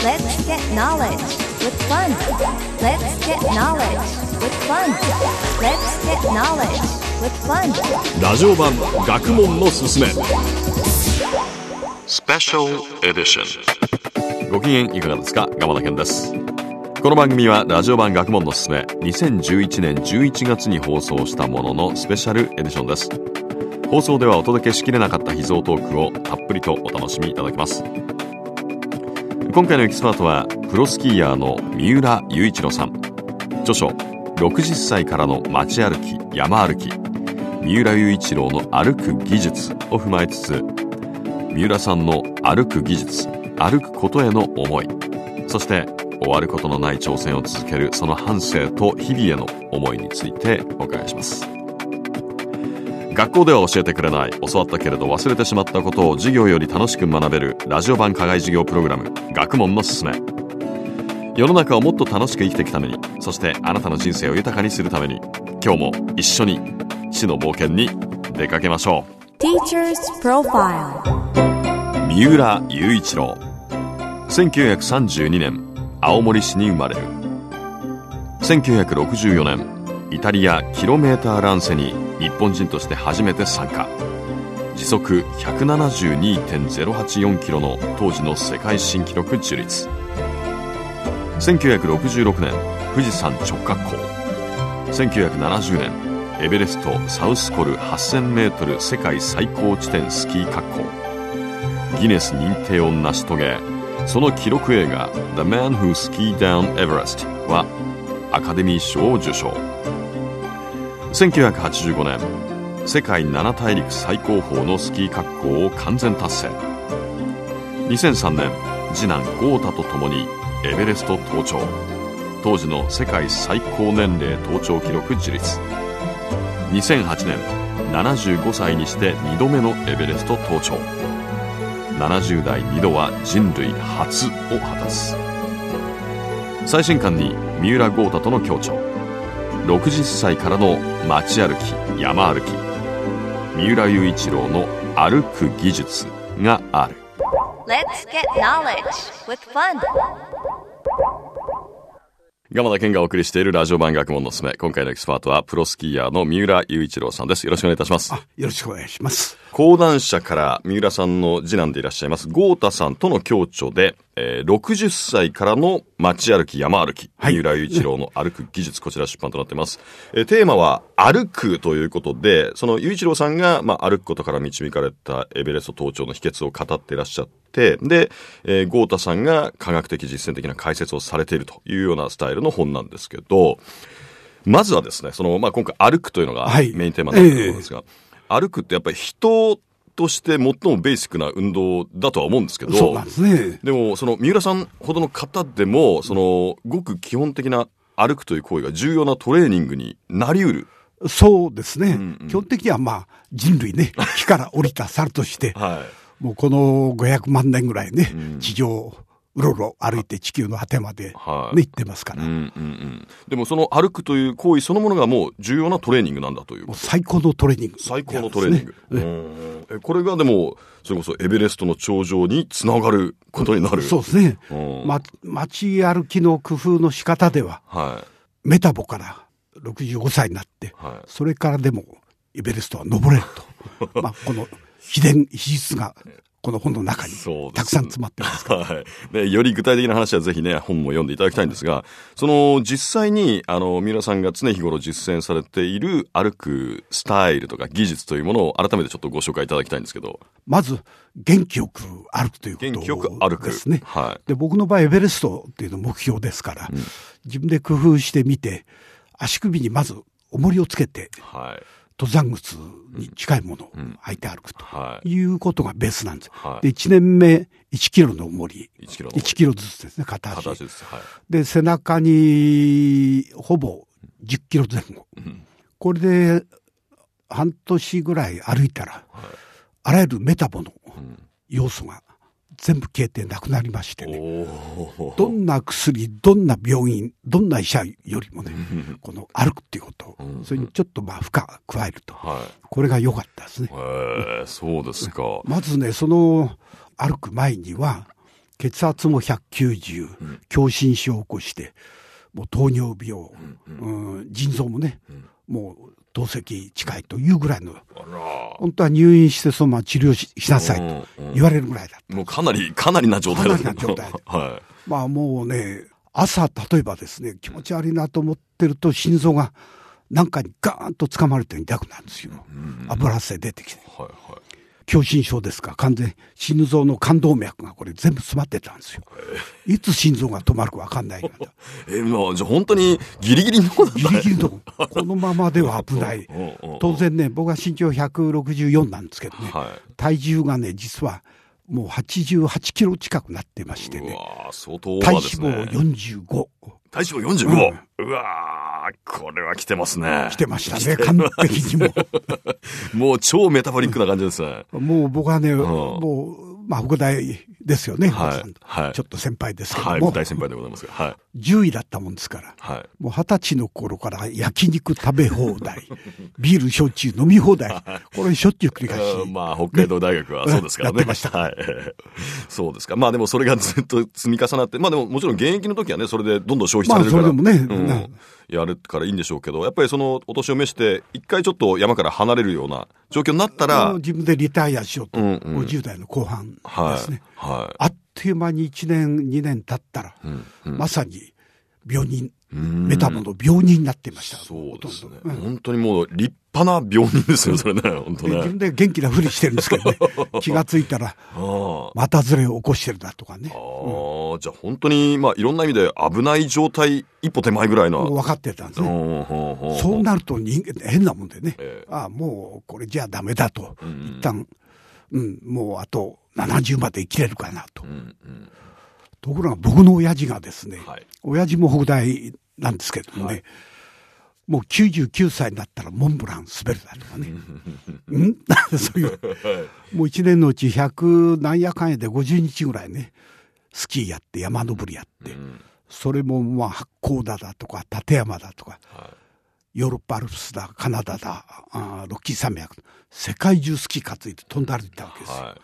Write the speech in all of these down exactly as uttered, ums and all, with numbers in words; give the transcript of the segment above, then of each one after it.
Let's get knowledge with fun. Let's get knowledge with fun. Let's get knowledge with fun. ラジオ版学問のすすめスペシャルエディション。ご機嫌いかがですか？鎌田健です。この番組はラジオ版学問のすすめにせんじゅういちねんじゅういちがつに放送したもののスペシャルエディションです。放送ではお届けしきれなかった秘蔵トークをたっぷりとお楽しみいただけます。今回のエキスパートはプロスキーヤーの三浦雄一郎さん。著書ろくじゅっさいからの街歩き山歩き、三浦雄一郎の歩く技術を踏まえつつ、三浦さんの歩く技術、歩くことへの思い、そして終わることのない挑戦を続けるその半生と日々への思いについてお伺いします。学校では教えてくれない、教わったけれど忘れてしまったことを授業より楽しく学べるラジオ版課外授業プログラム、学問のすすめ。世の中をもっと楽しく生きていくために、そしてあなたの人生を豊かにするために、今日も一緒に知の冒険に出かけましょう。 Teacher's Profile。 三浦雄一郎、せんきゅうひゃくさんじゅうにねん青森市に生まれる。せんきゅうひゃくろくじゅうよねんイタリアキロメーターランセに日本人として初めて参加。時速 ひゃくななじゅうにてんゼロはちよん キロの当時の世界新記録樹立。せんきゅうひゃくろくじゅうろくねん富士山直滑降。せんきゅうひゃくななじゅうねんエベレストサウスコルはっせんメートル世界最高地点スキー滑降。ギネス認定を成し遂げ、その記録映画 The Man Who Skied Down Everest はアカデミー賞を受賞。せんきゅうひゃくはちじゅうごねん世界なな大陸最高峰のスキー滑降を完全達成。にせんさんねん次男豪太と共にエベレスト登頂。当時の世界最高年齢登頂記録樹立。にせんはちねんななじゅうごさいにしてにどめのエベレスト登頂。ななじゅうだいにどは人類初を果たす。最新刊に三浦豪太との共著、ろくじゅっさいからの街歩き山歩き、三浦雄一郎の歩く技術がある。 Let's get knowledge with fun。 鎌田健がお送りしているラジオ版学問のすすめ。今回のエキスパートはプロスキーヤーの三浦雄一郎さんです。よろしくお願いいたします。 あ、よろしくお願いします。 講談社から三浦さんの次男でいらっしゃいます豪太さんとの共著で、えー、ろくじゅっさいからの街歩き山歩き、はい、三浦雄一郎の歩く技術、こちら出版となっています。えー、テーマは歩くということで、その雄一郎さんが、まあ、歩くことから導かれたエベレスト登頂の秘訣を語っていらっしゃって、で、えー、豪太さんが科学的実践的な解説をされているというようなスタイルの本なんですけど、まずはですね、その、まあ、今回歩くというのがメインテーマになっていると思うんですが、はい、えー、歩くってやっぱり人として最もベーシックな運動だとは思うんですけど、 そうなんですね。 でもその三浦さんほどの方でも、そのごく基本的な歩くという行為が重要なトレーニングになり得る。 そうですね、うんうん、基本的にはまあ人類ね、木から降りた猿として、はい、もうこのごひゃくまんねんぐらいね、うん、地上をうろうろ歩いて地球の果てまで、ね、はい、行ってますから、うんうんうん、 でもその歩くという行為そのものがもう重要なトレーニングなんだという。 もう最高のトレーニング、 最高のトレーニング、ね、うん、これがでもそれこそエベレストの頂上につながることになる。 そうですね、うん、ま、街歩きの工夫の仕方では、はい、メタボからろくじゅうごさいになって、はい、それからでもエベレストは登れるとまあこの秘伝秘術がこの本の中にたくさん詰まってますから、 はい、でより具体的な話はぜひね本も読んでいただきたいんですが、その実際にあの三浦さんが常日頃実践されている歩くスタイルとか技術というものを改めてちょっとご紹介いただきたいんですけど、 まず元気よく歩くということですね。 元気よく歩く、はい、 で僕の場合エベレストっていうの目標ですから、うん、自分で工夫してみて足首にまず重りをつけて、はい、登山靴に近いものを履いて歩くということがベースなんです、はい、でいちねんめいちキロの重り、いちキロ, いちキロずつですね、片足、片足です、はい、で背中にほぼじゅっキロ前後、うん、これで半年ぐらい歩いたら、はい、あらゆるメタボの要素が全部消えてなくなりましてね、どんな薬、どんな病院、どんな医者よりもねこの歩くっていうこと、それにちょっとまあ負荷加えると、はい、これが良かったですね。 へー、そうですか。 まずね、その歩く前には血圧もひゃくきゅうじゅう、うん、狭心症を起こして、もう糖尿病、うんうん、腎臓もね、うん、もう透析近いというぐらいの、本当は入院してそのまま治療 し, しなさいと言われるぐらいだった。 もうかなり、かなりな状態だった。 かなりな状態。はい。まあもうね、朝、例えばですね、気持ち悪いなと思ってると、心臓が何かにガーンと掴まれて痛くなるんですよ。うんうん、油汗出てきて。はいはい。狭心症ですか、完全心臓の冠動脈がこれ全部詰まってたんですよ。いつ心臓が止まるか分かんないから。 え、もうじゃあ本当にギリギリのとこだったね。 ギリギリのとこ。このままでは危ない。当然ね、僕は身長ひゃくろくじゅうよんなんですけどね、はい、体重がね、実はもうはちじゅうはちキロ近くなってましてね。 うわ相当オーバーですね。 体脂肪よんじゅうご。 体脂肪よんじゅうご、うん、うわー、これは来てますね。 来てましたね、完璧にも。 もう超メタボリックな感じですね。 もう僕はね、うん、もう、まあ、副大ですよね。はい。はい。ちょっと先輩ですけども。 はい、大先輩でございますが。はい。 じゅういだったもんですから。はい。もう二十歳の頃から焼肉食べ放題、ビール焼酎飲み放題。これしょっちゅう繰り返し。 まあ、北海道大学はそうですからね。 やってました。 はい。そうですか。まあでもそれがずっと積み重なって、まあでももちろん現役の時はね、それでどんどん消費されるから。 まあそれでもね、 うん、やるからいいんでしょうけど、やっぱりそのお年を召して、一回ちょっと山から離れるような状況になったら。 自分でリタイアしようと。うんうん、ごじゅう代の後半ですね。はい。はい、あっという間にいちねん、にねん経ったら、うんうん、まさに病人、メタボの病人になっていました。 そうですね、うん。本当にもう立派な病人ですよ、それね。本当ね。 自分で元気なふりしてるんですけどね。気がついたら、またずれを起こしてるだとかね。ああ、うん、じゃあ本当に、まあいろんな意味で危ない状態、一歩手前ぐらいの。 分かってたんですね。そうなると人間、変なもんでね。えー、ああ、もうこれじゃダメだと。うん、一旦、うん、もうあとななじゅうまで生きれるかなと。うんうん、ところが僕の親父がですね、はい、親父も北大なんですけどもね、はい、もうきゅうじゅうきゅうさいになったらモンブラン滑るだとかね。んそういう、もういちねんのうちひゃくなんやかんやでごじゅうにちぐらいね、スキーやって山登りやって、うん、それもまあ八甲田だとか立山だとか、はい、ヨーロッパアルプスだ、カナダだ、あロッキー山脈、世界中スキー担いで飛んだ歩いたわけですよ。はい、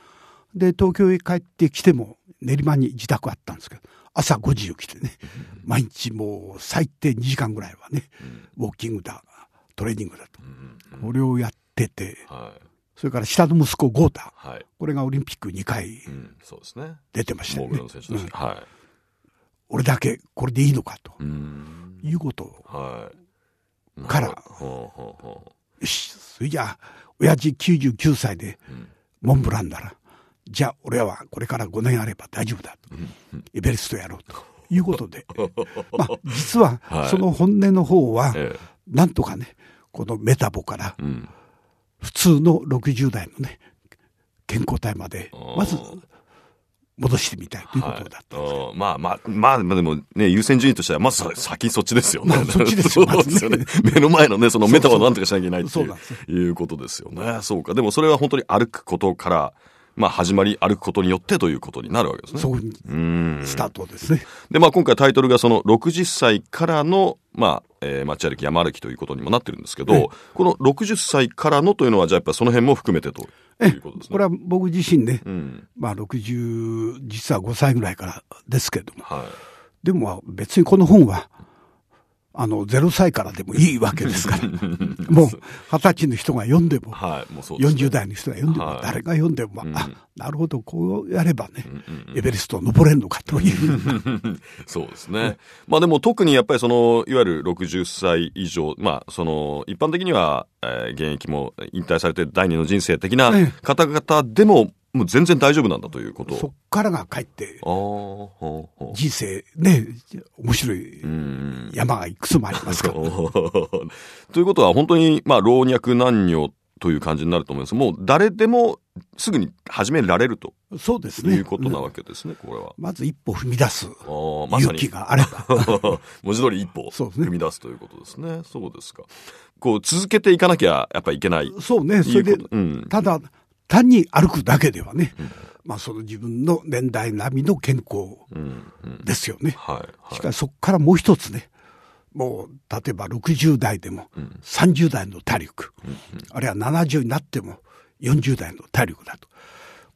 で、東京へ帰ってきても練馬に自宅あったんですけど、朝ごじ起きてね、毎日もう最低にじかんぐらいはね、ウォーキングだ、トレーニングだと。これをやってて、はい、それから下の息子、豪太、はい、これがオリンピックにかい出てましたよね。俺だけこれでいいのかということから、よし、それじゃあ、親父きゅうじゅうきゅうさいでモンブランなら、じゃあ俺はこれからごねんあれば大丈夫だと、エベレストやろうということで、まあ実はその本音の方はなんとかね、このメタボから普通のろくじゅう代のね健康体までまず戻してみたいということだったんです、はい、 まあまあまあでもね、優先順位としてはまず先そっちですよね。 まあ、そっちですよ、 そうですよね。目の前のね、そのメタボをなんとかしなきゃいけないっていういうことですよね。そうか。でもそれは本当に歩くことからまあ始まり、歩くことによってということになるわけですね。 そう、うんスタートですね。 で、まあ今回タイトルがそのろくじゅっさいからの、まあ、えー、街歩き、山歩きということにもなってるんですけど、ええ、このろくじゅっさいからのというのは、じゃあやっぱりその辺も含めてということですね。 これは僕自身ね、うん、まあろくじゅう、実はごさいぐらいからですけれども、はい、でも別にこの本は、あの、ゼロさいからでもいいわけですから。もう、はたちの人が読んでも、はい、もうそうですね、よんじゅう代の人が読んでも、はい、誰が読んでも、うん、あ、なるほど、こうやればね、うんうんうん、エベレストを登れんのかという。 そうですね。まあでも特にやっぱりその、いわゆるろくじゅっさい以上、まあその、一般的には、えー、現役も引退されて第二の人生的な方々でも、ね、もう全然大丈夫なんだということ。 そっからが帰って、人生ね、面白い山がいくつもありますから。 ということは本当に、まあ、老若男女という感じになると思います。もう誰でもすぐに始められると。 そうですね。 いうことなわけですね、これは。 まず一歩踏み出す勇気があれば。 文字通り一歩踏み出すということですね。そうですか。こう続けていかなきゃやっぱりいけない。 そうね。それで、うん、ただ、単に歩くだけではね、うん、まあその自分の年代並みの健康ですよね。うんうんはいはい、しかしそこからもう一つね、もう例えばろくじゅう代でもさんじゅう代の体力、うんうん、あるいはななじゅうになってもよんじゅう代の体力だと。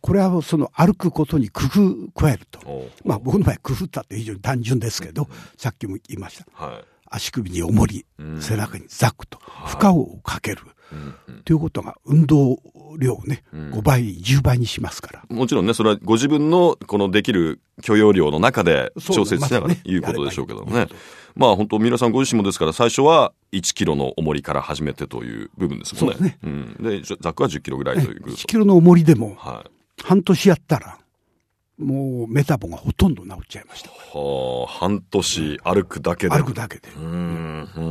これはその歩くことに工夫加えると。まあ僕の場合工夫だって非常に単純ですけど、さっきも言いました。はい、足首に重り、背中にザクと負荷をかける。ということが運動量をね、うん、ごばい、じゅうばいにしますから。 もちろんね、それはご自分のこのできる許容量の中で調節しながら、ね、いうことでしょうけどね。まあ本当、皆さんご自身もですから、最初はいちキロの重りから始めてという部分ですもんね。そうですね。うん、で、ざっくはじゅっキロぐらいという。 いちキロの重りでも、半年やったら、もうメタボがほとんど治っちゃいました。 はあ、半年歩くだけで。 歩くだけで。 うん、うん、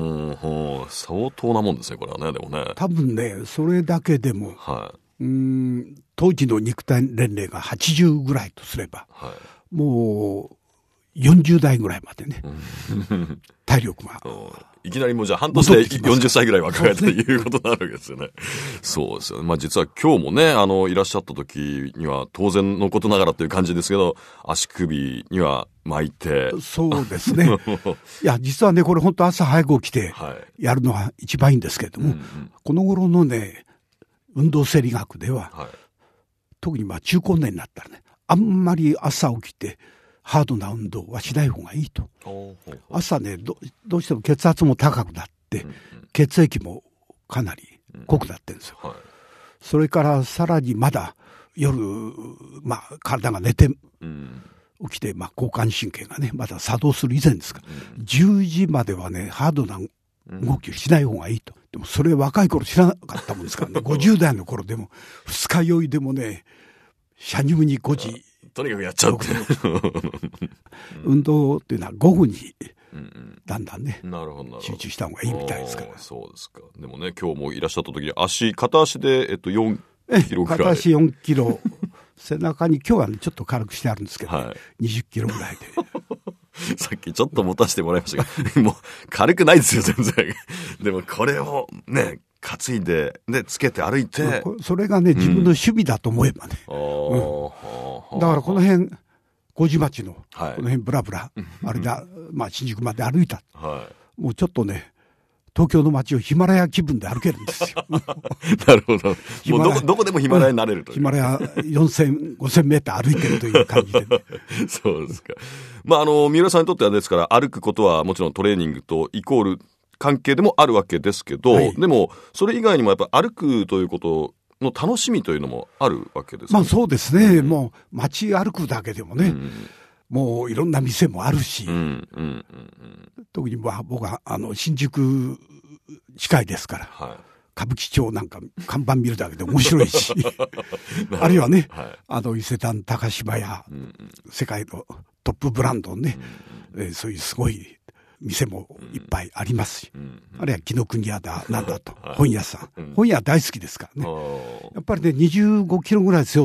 うん、相当なもんですね、これはね、でもね。 多分ね、それだけでも、はい、うーん、当時の肉体年齢がはちじゅうぐらいとすれば、はい、もうよんじゅうだいぐらいまでね、体力が。 いきなりもうじゃあ半年でよんじゅっさいぐらい若返ったということになるわけですよね。そうですよね。まあ実は今日もね、あの、いらっしゃった時には当然のことながらという感じですけど、足首には巻いて。 そうですね。いや、実はね、これ本当朝早く起きてやるのが一番いいんですけれども、はい、うんうん、この頃のね、運動生理学では、はい、特にまあ中高年になったらね、あんまり朝起きて、ハードな運動はしない方がいいと。朝ね ど, どうしても血圧も高くなって、うんうん、血液もかなり濃くなってるんですよ、うんはい、それからさらにまだ夜、まあ、体が寝て、うん、起きて、まあ、交感神経がねまだ作動する以前ですから、うん、じゅうじまではねハードな動きをしない方がいいと。でもそれ若い頃知らなかったもんですからねごじゅうだいの頃でも二日酔いでもねシャニムにごじとにかくやっちゃうって運動っていうのは午後にだんだんね、うんうん、なるほどなるほど集中した方がいいみたいですから。 そうですか。でもね今日もいらっしゃった時に足片足で、えっと、よんキロぐらい片足よんキロ背中に今日はねちょっと軽くしてあるんですけど、ねはい、にじゅっキロぐらいでさっきちょっと持たせてもらいましたがもう軽くないですよ全然でもこれをね担いで、で、つけて歩いて。 それがね、自分の趣味だと思えばね。うんうん、だからこの辺、麹町の、はい、この辺ブラブラ、あれだ、まあ新宿まで歩いた。はい、もうちょっとね、東京の街をヒマラヤ気分で歩けるんですよ。 なるほど。もうどこ、どこでもヒマラヤになれるという。 ヒマラヤよんせん、ごせんメーター歩いてるという感じで、ね。 そうですか。まああの、三浦さんにとってはですから、歩くことはもちろんトレーニングとイコール、関係でもあるわけですけど、はい、でもそれ以外にもやっぱ歩くということの楽しみというのもあるわけですね。 まあそうですね、うん、もう街歩くだけでもね、うん、もういろんな店もあるし、うんうんうんうん、特にまあ僕はあの新宿近いですから、はい、歌舞伎町なんか看板見るだけで面白いしあるいはね、はい、あの伊勢丹高島屋、うんうん、世界のトップブランドね、うんうん、えー、そういうすごい店もいっぱいありますし、うんうん、あるいは紀ノ国屋だなんだと本屋さん、うん、本屋大好きですからね。やっぱりねにじゅうごキロぐらい背負って、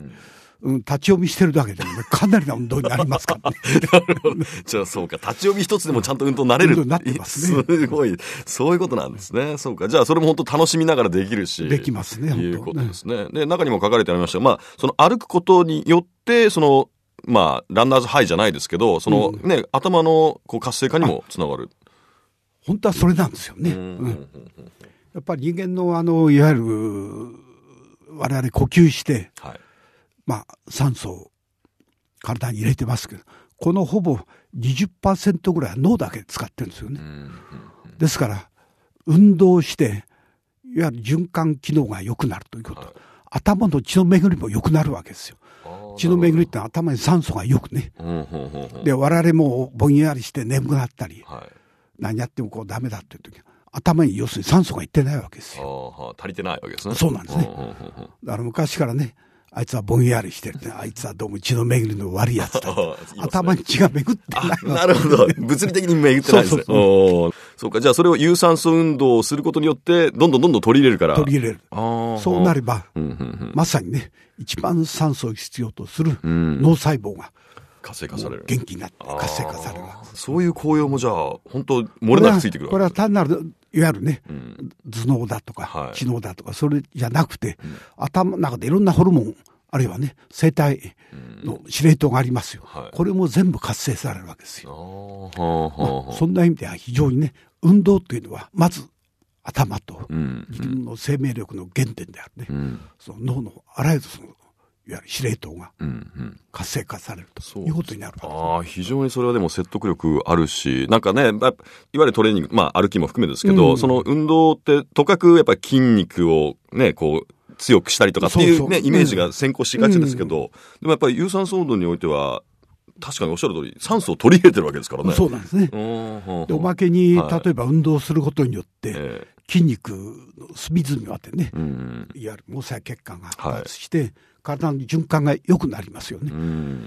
うんうん、立ち読みしてるだけでもねかなりな運動になりますからね。 なるほど。じゃあそうか、立ち読み一つでもちゃんと運動になれる。運動になってますね。 すごい、そういうことなんですね。そうか、じゃあそれも本当楽しみながらできるし。 できますね。 いうことですね。で中にも書かれてありましたが、まあその歩くことによってそのまあランナーズハイじゃないですけど、そのね、うん、頭のこう活性化にもつながる。 本当はそれなんですよね。うん、やっぱり人間のあのいわゆる我々呼吸して、はい、まあ酸素を体に入れてますけど、このほぼ にじゅっパーセント ぐらいは脳だけ使ってるんですよね。ですから運動していわゆる循環機能が良くなるということ、はい、頭の血の巡りも良くなるわけですよ。血の巡りって頭に酸素がよくね、で我々もぼんやりして眠くなったり、はい、何やってもこうダメだっていう時は頭に要するに酸素がいってないわけですよ。 足りてないわけですね。 そうなんですね。だから昔からね、あいつはぼんやりしてるって、あいつはどうも血の巡りの悪いやつだ頭に血が巡ってない。 なるほど。物理的に巡ってないですね。そうそうそう。そうか、じゃあそれを有酸素運動をすることによってどんどんどんどん取り入れるから。 取り入れる。そうなれば、うんうんうん、まさにね、一番酸素を必要とする脳細胞が、 活性化される。 元気になって活性化される。 そういう効用もじゃあ本当漏れなくついてくるわけです。 これは単なるいわゆるね、うん、頭脳だとか、はい、知能だとかそれじゃなくて、うん、頭の中でいろんなホルモンあるいはね生体の司令塔がありますよ、うんはい、これも全部活性されるわけですよ。まあ、そんな意味では非常にね運動というのはまず頭と自分の生命力の原点であるね、うん、その脳のあらゆるそのいわゆる司令塔が活性化されるということになるわけです、 うんうん、ああ、非常にそれはでも説得力あるし、なんかね、いわゆるトレーニング、まあ歩きも含めですけど、うん、その運動ってとかくやっぱり筋肉をね、こう強くしたりとかっていうね、そうそうイメージが先行しがちですけど、うん、でもやっぱり有酸素運動においては、確かにおっしゃる通り、酸素を取り入れてるわけですからね。 そうなんですね。でおまけに、はい、例えば運動することによって、えー、筋肉の隅々までね、うん、いわゆる毛細血管が発達して、はい、体の循環が良くなりますよね、うん、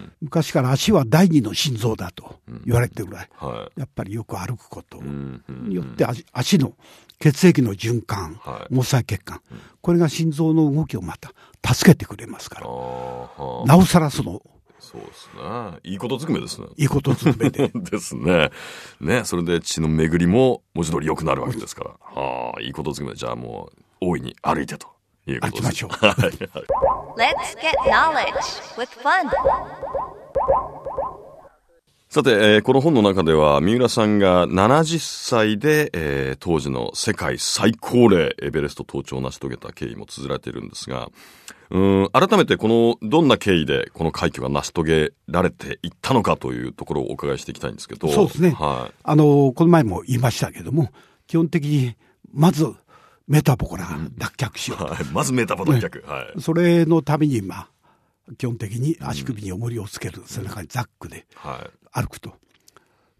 昔から足は第二の心臓だと言われてるぐらい、うんはい、やっぱりよく歩くことによって足、足の血液の循環、はい、毛細血管、うん、これが心臓の動きをまた助けてくれますから、なおさらそのそうですね。いいことずくめですね。 いいことずくめで。 ですね。ね、それで血の巡りも文字通り良くなるわけですから。はあ、いいことずくめ。じゃあもう大いに歩いてということです。 歩きましょう。はい。 Let's get knowledge with fun. さて、えー、この本の中では三浦さんがななじゅっさいで、えー、当時の世界最高齢エベレスト登頂を成し遂げた経緯も綴られているんですが、うーん改めてこのどんな経緯でこの快挙が成し遂げられていったのかというところをお伺いしていきたいんですけど。 そうですね、はい、あのこの前も言いましたけども、基本的にまずメタボから脱却しようと、 うんはい、まずメタボ脱却、ねはい、 それのために今基本的に足首に重りをつける、うん、背中にザックで歩くと、はい、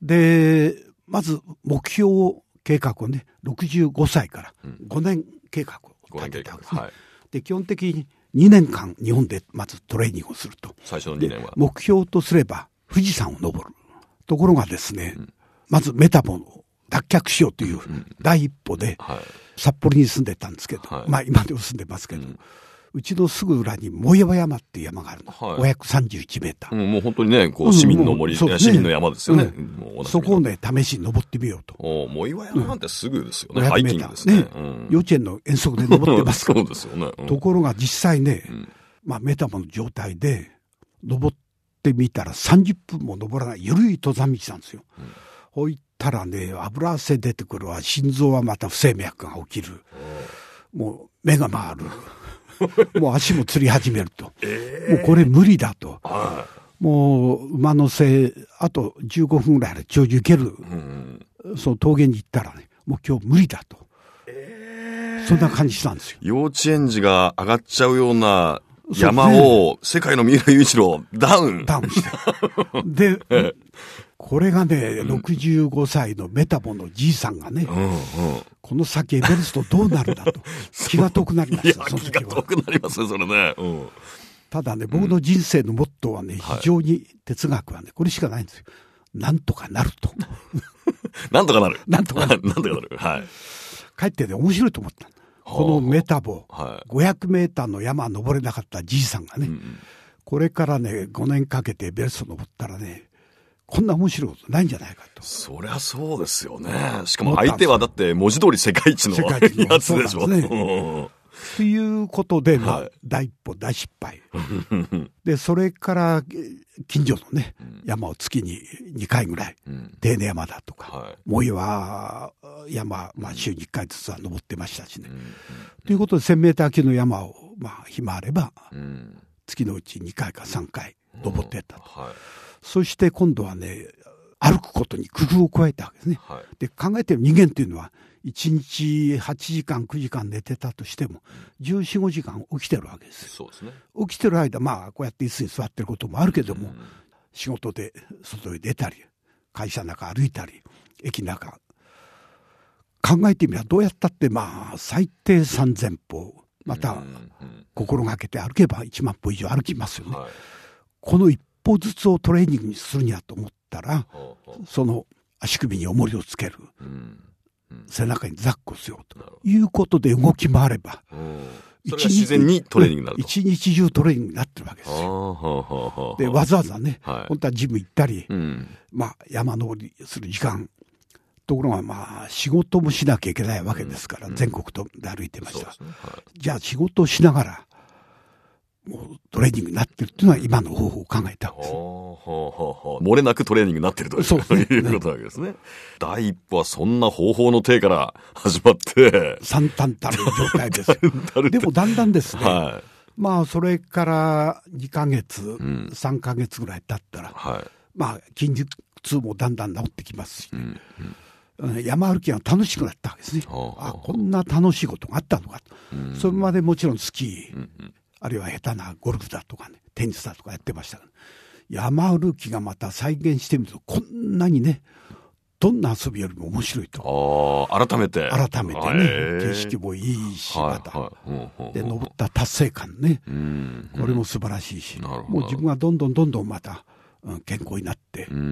でまず目標計画をねろくじゅうごさいからごねん計画を立てたわけですね、はい、で基本的ににねんかん日本でまずトレーニングをすると。 最初のにねんは目標とすれば富士山を登る。ところがですね、うん、まずメタボを脱却しようという第一歩で、うんはい、札幌に住んでたんですけど、はい、まあ今でも住んでますけど、うんうちのすぐ裏に藻岩山っていう山があるの、はい、ごひゃくさんじゅういちメーター、うん、 もう本当にねこう市民の森、うんね、市民の山ですよね、うんもうそこをね試しに登ってみようと。 お藻岩山なんてすぐですよね、うん、ハイキングですね、ねうん、幼稚園の遠足で登ってますからそうですよね、うん、 ところが実際ね、うんまあ、メタボの状態で登ってみたらさんじゅっぷんも登らない緩い登山道なんですよ、うん、ほいったらね油汗出てくるわ、心臓はまた不整脈が起きる、もう目が回るもう足もつり始めると、えー、もうこれ無理だと、はい、もう馬の背あとじゅうごふんぐらいで頂上行ける、うん、その峠に行ったらねもう今日無理だと、えー、そんな感じしたんですよ。 幼稚園児が上がっちゃうような山を、ね、世界の三浦雄一郎ダウンダウンしてでこれがね、うん、ろくじゅうごさいのメタボのじいさんがね、うんうん、この先エベレストどうなるんだと気が遠くなりました。 その時は気が遠くなりますねそれね、うん、 ただね僕の人生のモットーはね、うん、非常に哲学はねこれしかないんですよ。なんとかなるとなんとかなるなんとかなるなんとかなるはいかえってね面白いと思った。このメタボ、はい、ごひゃくメーターの山登れなかったじいさんがね、うん、これからねごねんかけてエベレスト登ったらねこんな面白いことないんじゃないかと。 そりゃそうですよね。しかも相手はだって文字通り世界一のやつでしょ。ね、 ということで、まあはい、第一歩大失敗でそれから近所のね、うん、山を月ににかいぐらい、うん、手稲山だとか、はい、藻岩山、まあ、週にいっかいずつは登ってましたしね、うんうん、ということでせんメーター級の山を、まあ、暇あれば、うん、月のうちにかいかさんかい登っていったと、うんはい、そして今度はね歩くことに工夫を加えたわけですね、はい、で考えてる人間っていうのはいちにちはちじかんくじかん寝てたとしてもじゅうよん、ごじかん起きてるわけですよ。 そうですね。 起きてる間まあこうやって椅子に座ってることもあるけども、うん、仕事で外へ出たり会社の中歩いたり駅の中考えてみればどうやったってまあ最低さんぜんぽまた心がけて歩けばいちまんぽ以上歩きますよね、はい、この一歩ずつをトレーニングにするにはと思ったら、その足首に重りをつける、うん背中にザックをしようということで動き回れば、うん、 それが自然にトレーニングになると一日中トレーニングになってるわけですよ。でわざわざね、はい、本当はジム行ったり、うん、まあ山登りする時間ところがまあ仕事もしなきゃいけないわけですから、うん、全国で歩いてました、ねはい、じゃあ仕事をしながらもうトレーニングになってるっていうのは今の方法を考えたわけです。 ほうほうほうほう漏れなくトレーニングになってるという、そうですね、いうことなわけですね。第一歩はそんな方法の手から始まって惨憺たる状態ですよでもだんだんですね、はい、 まあそれからにかげつ、うん、さんかげつぐらい経ったら、はい、まあ筋肉痛もだんだん治ってきますし、ね、うんうん、山歩きが楽しくなったわけですね。あ、こんな楽しいことがあったのかと、うん、それまでもちろんスキー、うんうん、あるいは下手なゴルフだとかね、テニスだとかやってましたが、山歩きがまた再現してみるとこんなにね、どんな遊びよりも面白いと。 ああ、改めて。 改めてね、景色もいいし、また、はいはい、で登った達成感ね、うんうん、これも素晴らしいし、もう自分がどんどんどんどんまた、うん、健康になって、うんうん、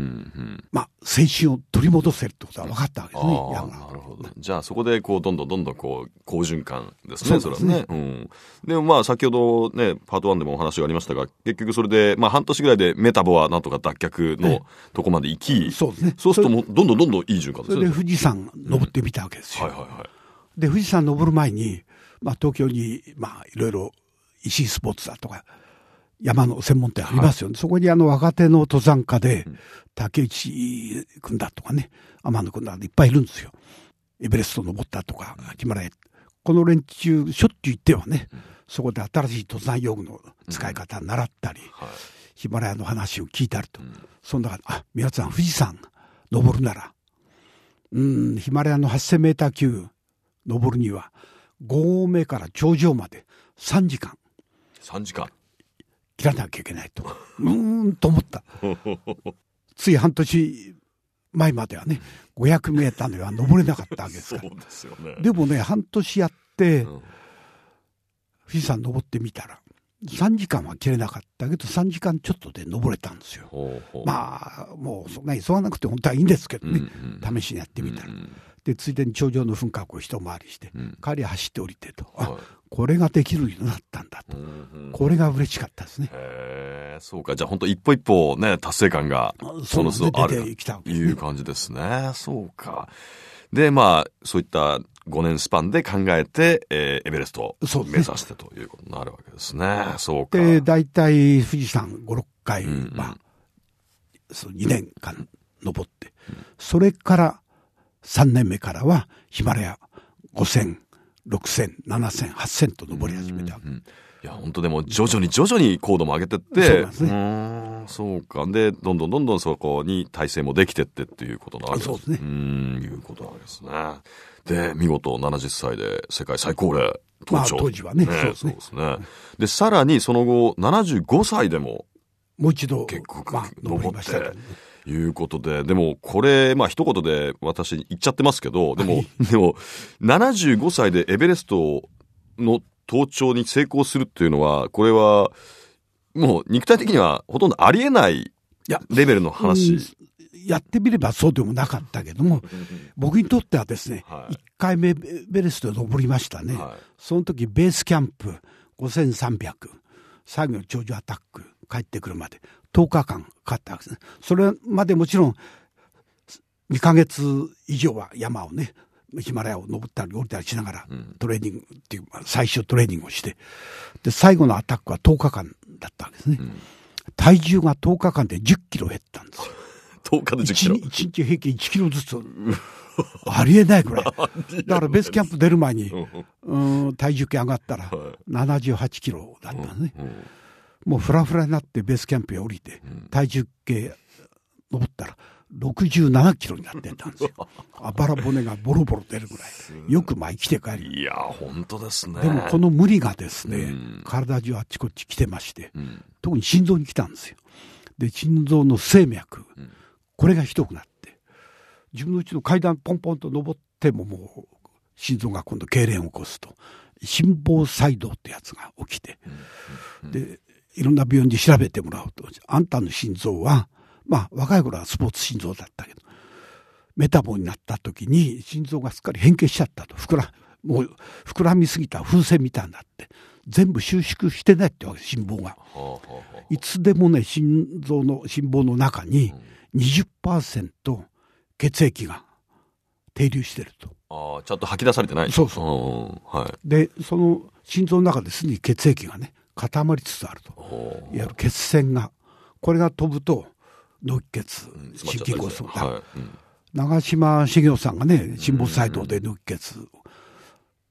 まあ青春を取り戻せるってことは分かったわけですね。 あ、なるほど。じゃあそこでこうどんどんどんどんこう好循環ですね。そうですね。それはね。うん、でもまあ先ほどねパートワンでもお話がありましたが、結局それでまあ半年ぐらいでメタボはなんとか脱却のとこまで行き、 えそうですね。 そうするともうどんどんどんどんいい循環ですね。 それで富士山登ってみたわけですよ。うん、はいはいはい。で富士山登る前にまあ東京にまあいろいろ石井スポーツだとか。山の専門店ありますよね。はい、そこにあの若手の登山家で、竹内君だとかね、天野君だといっぱいいるんですよ。エベレスト登ったとか、ヒマラヤ。この連中、しょっちゅう行ってはね、そこで新しい登山用具の使い方を習ったり、はい、ヒマラヤの話を聞いたりと。その中で、あ、皆さん富士山登るなら、うん、ヒマラヤのはっせんメーター級登るには、ご合目から頂上までさんじかん。 さんじかん。 切らなきゃいけないと。うーんと思った。つい半年前まではね、ごひゃくメーターでは登れなかったわけですから。 そうですよね。 でもね、半年やって、うん、富士山登ってみたら、さんじかんは切れなかったけど、さんじかんちょっとで登れたんですよ。ほうほう、まあ、もうそんな急がなくて本当はいいんですけどね、うんうん、試しにやってみたら。うんうん、で、ついでに頂上の噴火口を一回りして、うん、帰り走って降りてと。あ、はい、これができるようになったんだと、うんうん、これが嬉しかったですね。 へー、そうか。じゃあ本当一歩一歩ね、達成感がそのあるという感じですね。そうか。でまあそういったごねんスパンで考えて、えー、エベレストを目指してということになるわけですね。そうか。 で大体富士山ご、ろっかいは、うんうん、そのにねんかん登って、うん、それからさんねんめからはヒマラヤごせんろくせん、ななせん、はっせんと登り始めた。うんうん、いや本当でも徐々に徐々に高度も上げてって、そうなんですね。うーん、そうか。でどんどんどんどんそこに体制もできてってっていうことなわけです。 そうですね。 うーん、いうことなんですね。で見事ななじゅっさいで世界最高齢登頂、 まあ、当時はね。ね、 そうですね。そうですね。でさらにその後ななじゅうごさいでももう一度結構登って。いうことで、でもこれまあ一言で私言っちゃってますけど、でも、はい、でもななじゅうごさいでエベレストの登頂に成功するっていうのは、これはもう肉体的にはほとんどありえないレベルの話。 やってみればそうでもなかったけども、僕にとってはですね、はい、いっかいめエベレストで登りましたね。はい、その時ベースキャンプごせんさんびゃく、最後の頂上アタック帰ってくるまでとおかかんかかったわけですね。それまでもちろんにかげつ以上は山をね、ヒマラヤを登ったり降りたりしながらトレーニングっていう最終トレーニングをして、で最後のアタックはとおかかんだったわけですね。うん、体重がとおかかんでじゅっキロ減ったんですよ。 とおかでじゅっキロ。 いちにち平均いちキロずつ。ありえないぐらい。だからベースキャンプ出る前にうん体重計上がったらななじゅうはちキロだったんですね。うんうん、もうフラフラになってベースキャンプへ降りて、体重計登ったらろくじゅうななキロになってたんですよ。あばら骨がボロボロ出るぐらい。よくまあ生きて帰り。 いや本当ですね。 でもこの無理がですね、うん、体中あっちこっち来てまして、うん、特に心臓に来たんですよ。で心臓の不整脈、うん、これがひどくなって、自分のうちの階段ポンポンと登ってももう心臓が今度痙攣を起こすと、心房細動ってやつが起きて、うんうん、でいろんな病院で調べてもらうと、あんたの心臓はまあ若い頃はスポーツ心臓だったけど、メタボになった時に心臓がすっかり変形しちゃったと、膨らもう膨らみすぎた風船みたいになって全部収縮してないってわけ、心房が。いつでもね心臓の心房の中に にじゅっパーセント 血液が停留してると。 ああ、ちゃんと吐き出されてない。 そうそう、はい、でその心臓の中ですでに血液がね固まりつつあると、いわゆる血栓が、これが飛ぶと脳気血、うん、心筋梗塞だ、はい、うん、長嶋茂雄さんがね心房細動で脳気血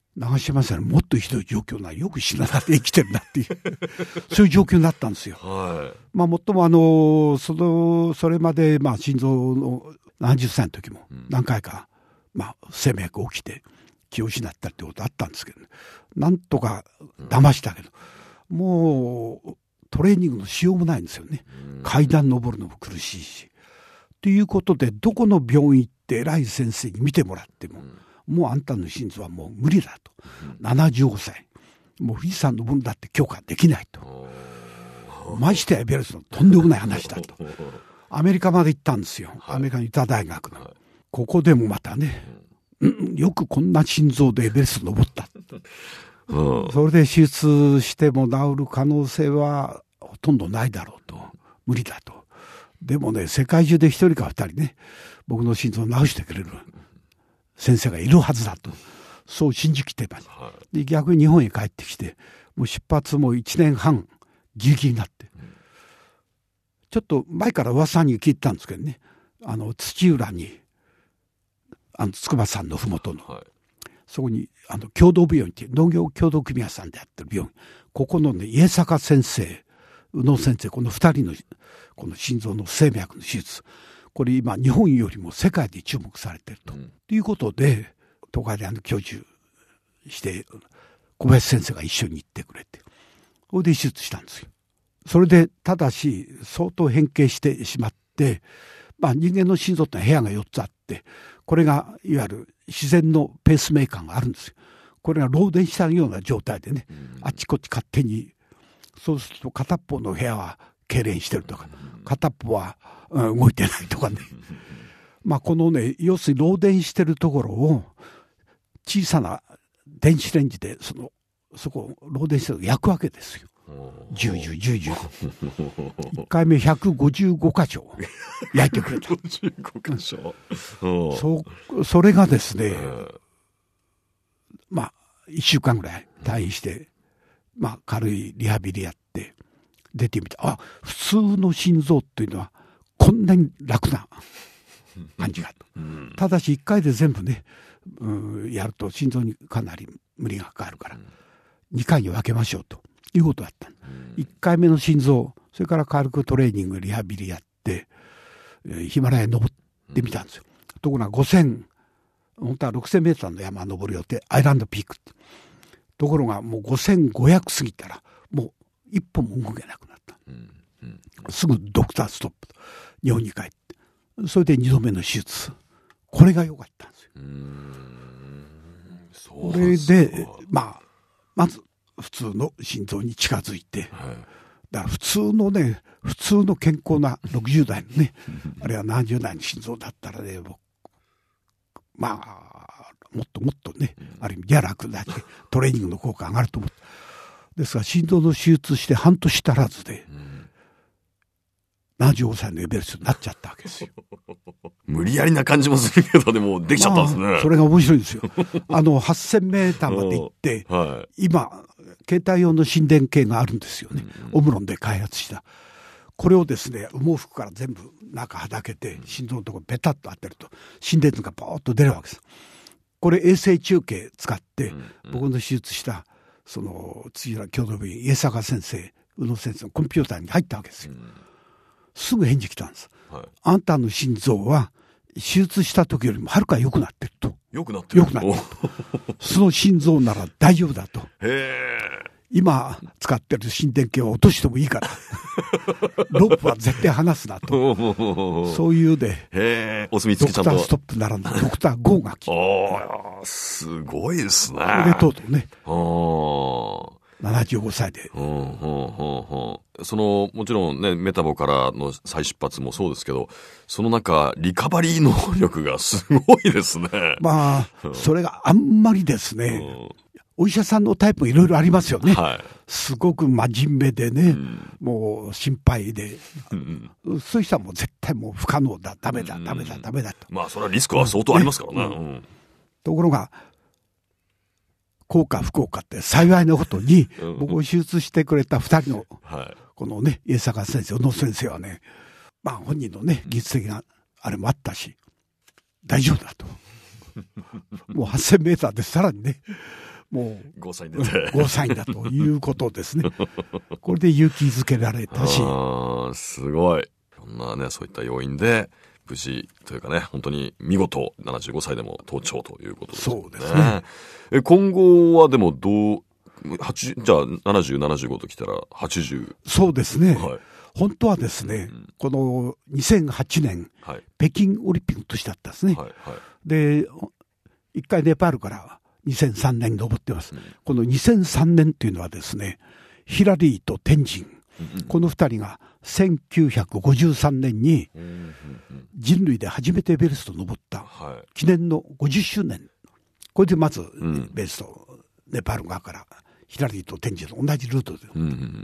長嶋さんもっとひどい状況な、よく死なないで生きてるなっていうそういう状況になったんですよ。 はい、 まあもっともあのそのそれまでまあ心臓のななじゅっさいの時も何回か、まあ不整脈起きて気を失ったってことあったんですけど、ね、なんとか騙したけど、うん、もうトレーニングのしようもないんですよね。うん、階段登るのも苦しいし。ということでどこの病院行って偉い先生に見てもらっても、うん、もうあんたの心臓はもう無理だと、うん、ななじゅうごさいもう富士山登るんだって許可できないと、ましてやエベレストのとんでもない話だとアメリカまで行ったんですよ。アメリカのユタ大学の、はい、ここでもまたね、うん、よくこんな心臓でエベレスト登った、うん、それで手術しても治る可能性はほとんどないだろうと、無理だと。でもね、世界中で一人か二人ね、僕の心臓を治してくれる先生がいるはずだと、そう信じきってます。で、逆に日本へ帰ってきて、もう出発もいちねんはんギリギリになって、ちょっと前から噂に聞いたんですけどね、あの土浦にあの筑波山のふもとの、はい、そこにあの共同病院っていう農業協同組合さんでやってる病院、ここのね家坂先生、宇野先生、このふたりのこの心臓の不整脈の手術、これ今日本よりも世界で注目されていると、うん、いうことで東海大の教授して小林先生が一緒に行ってくれて、それで手術したんですよ。それでただし相当変形してしまって、まあ、人間の心臓って部屋がよっつあって、これがいわゆる自然のペースメーカーがあるんですよ。これが漏電したような状態でね、うん、あっちこっち勝手に、そうすると片っぽの部屋は痙攣してるとか、片っぽは、うん、動いてないとかねまあこのね、要するに漏電してるところを小さな電子レンジでそのそこを漏電してるのを焼くわけですよ。じゅうじゅうじゅうじゅういっかいめひゃくごじゅうごかしょ焼いてくれた。 ごじゅうごかしょそそれがですね、まあいっしゅうかんぐらい退院して、まあ軽いリハビリやって出てみた、あ、普通の心臓っていうのはこんなに楽な感じがと、うん、ただしいっかいで全部ね、うん、やると心臓にかなり無理がかかるから、うん、にかいに分けましょうということだった、うん、いっかいめの心臓、それから軽くトレーニングリハビリやって、えー、ヒマラヤに登ってみたんですよ、うん、ところがごせん、本当はろくせんメートルの山登る予定、アイランドピークって、ところがもうごせんごひゃく過ぎたらもう一歩も動けなくなった、うんうん、すぐドクターストップと日本に帰って、それでにどめの手術、これが良かったんですよ。うーん、そうですか。これでまあまず普通の心臓に近づいて、はい、だから普通のね、普通の健康なろくじゅうだいのねあるいはななじゅうだいの心臓だったらね、まあもっともっとね、うん、ある意味ギャラクだってトレーニングの効果上がると思って、ですが心臓の手術して半年足らずで、うん、ななじゅうごさいのエベレストになっちゃったわけですよ無理やりな感じもするけど、でもできちゃったんですね、まあ、 それが面白いんですよあのはっせんメーターまで行って、はい、今携帯用の心電計があるんですよね、うん、オムロンで開発した。これをですね、羽毛服から全部中はだけて心臓のところベタッと当てると心電図がボーッと出るわけです。これ衛星中継使って僕の手術したその土浦共同病院家坂先生、宇野先生のコンピューターに入ったわけですよ。すぐ返事来たんです、はい、あんたの心臓は手術した時よりもはるか良くなってると。 良くなってる。 良くなってるとその心臓なら大丈夫だと。 へー、 今使ってる心電計は落としてもいいからロープは絶対離すなとそういうで、 へー、お墨付きちゃんとドクターストップならぬドクターゴーが来て、 あー、すごいですね。 それでとうとうね、 あななじゅうごさいで、 うんうんうんうん、そのもちろんねメタボからの再出発もそうですけど、その中リカバリー能力がすごいですね。 まあそれがあんまりですね、うん、お医者さんのタイプもいろいろありますよね、はい、すごく真面目でね、うん、もう心配で、うんうん、そういう人はもう絶対もう不可能だ、ダメだ、ダメだ、ダメだと。 まあそれはリスクは相当ありますからね、うんうん、 ところが幸か不幸かって幸いなことに僕を手術してくれたふたりのこのね家坂先生、宇野先生はね、まあ本人のね技術的なあれもあったし大丈夫だともうはっせんメーターでさらにねもうゴーサイン出てゴーサインだということですね。これで勇気づけられたし、 あすごい。そんなね、そういった要因で無事というかね、本当に見事ななじゅうごさいでも登頂ということですね。 そうですね。 え今後はでもどうはちじゃあななじゅう、ななじゅうごときたらはちじゅう。 そうですね。 はい、 本当はですね、うん、このにせんはちねん、はい、北京オリンピックの年だったんですね。はいはい、で、一回ネパールからにせんさんねんに登ってます。うん、このにせんさんねんっていうのはですね、ヒラリーとテンジン、うん、この二人がせんきゅうひゃくごじゅうさんねんに人類で初めてエベレストを登った記念のごじゅっしゅうねん。これでまずエベレスト、ネパール側からヒラリーとテンジンと同じルートで、うん、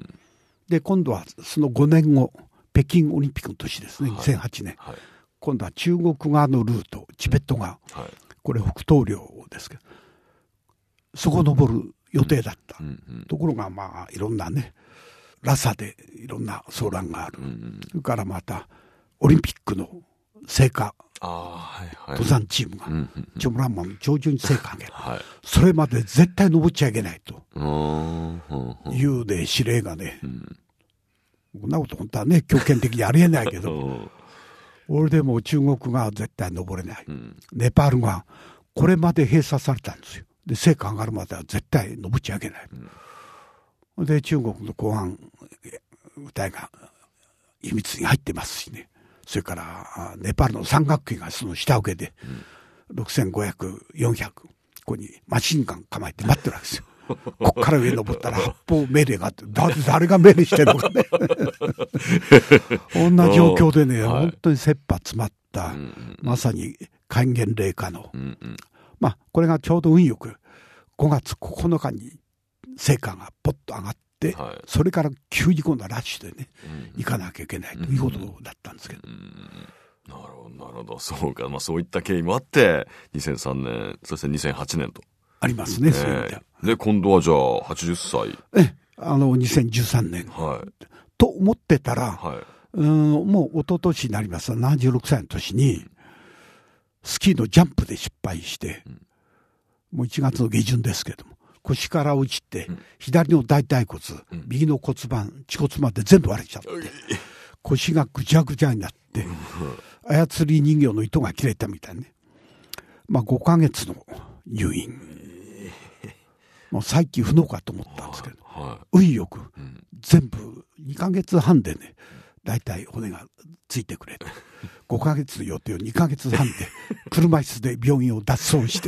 で今度はそのごねんご北京オリンピックの年ですね、はい、にせんはちねん、はい、今度は中国側のルートチベット側、はい、これ北東領ですけどそこを登る予定だった、うんうんうん、ところがまあいろんなねラサでいろんな騒乱がある、うんうん、それからまたオリンピックの聖火あ、はいはい、登山チームが、うんうんうん、チョムランマンの頂上に聖火あげる、はい、それまで絶対登っちゃいけないというね指令がね、うん、こんなこと本当はね強権的にありえないけど俺でも中国が絶対登れない、うん、ネパールがこれまで閉鎖されたんですよ。で聖火上がるまでは絶対登っちゃいけない、うん、で中国の公安部隊が秘密に入ってますしね、それからネパールの山岳機がその下請けで、うん、ろくせんごひゃく、よんひゃくここにマシンガン構えて待ってるわけですよ。ここから上に登ったら発砲命令があって、だ誰が命令してるのかね。こんな状況でね、はい、本当に切羽詰まった、うんうん、まさに戒厳令下の、うんうん、まあこれがちょうど運よくごがつここのかに聖火がポッと上がって、はい、それから急に今度はラッシュでね、うん、行かなきゃいけないということだったんですけど、うんうん、 なるほどなるほど、そうか、まあ、そういった経緯もあってにせんさんねんそしてにせんはちねんとありますね、そういう意味では。 で今度はじゃあはちじゅっさいえあのにせんじゅうさんねん、はい、と思ってたら、はい、うんもう一昨年になりますななじゅうろくさいの年にスキーのジャンプで失敗して、うん、もういちがつの下旬ですけれども腰から落ちて、うん、左の大腿骨、うん、右の骨盤恥骨まで全部割れちゃって、うん、腰がぐちゃぐちゃになって、うん、操り人形の糸が切れたみたいね、まあごかげつの入院、えー、もう再起不能かと思ったんですけど、はい、運よく、うん、全部にかげつはんでね大体骨がついてくれとごかげつの予定をにかげつはんで車椅子で病院を脱走して、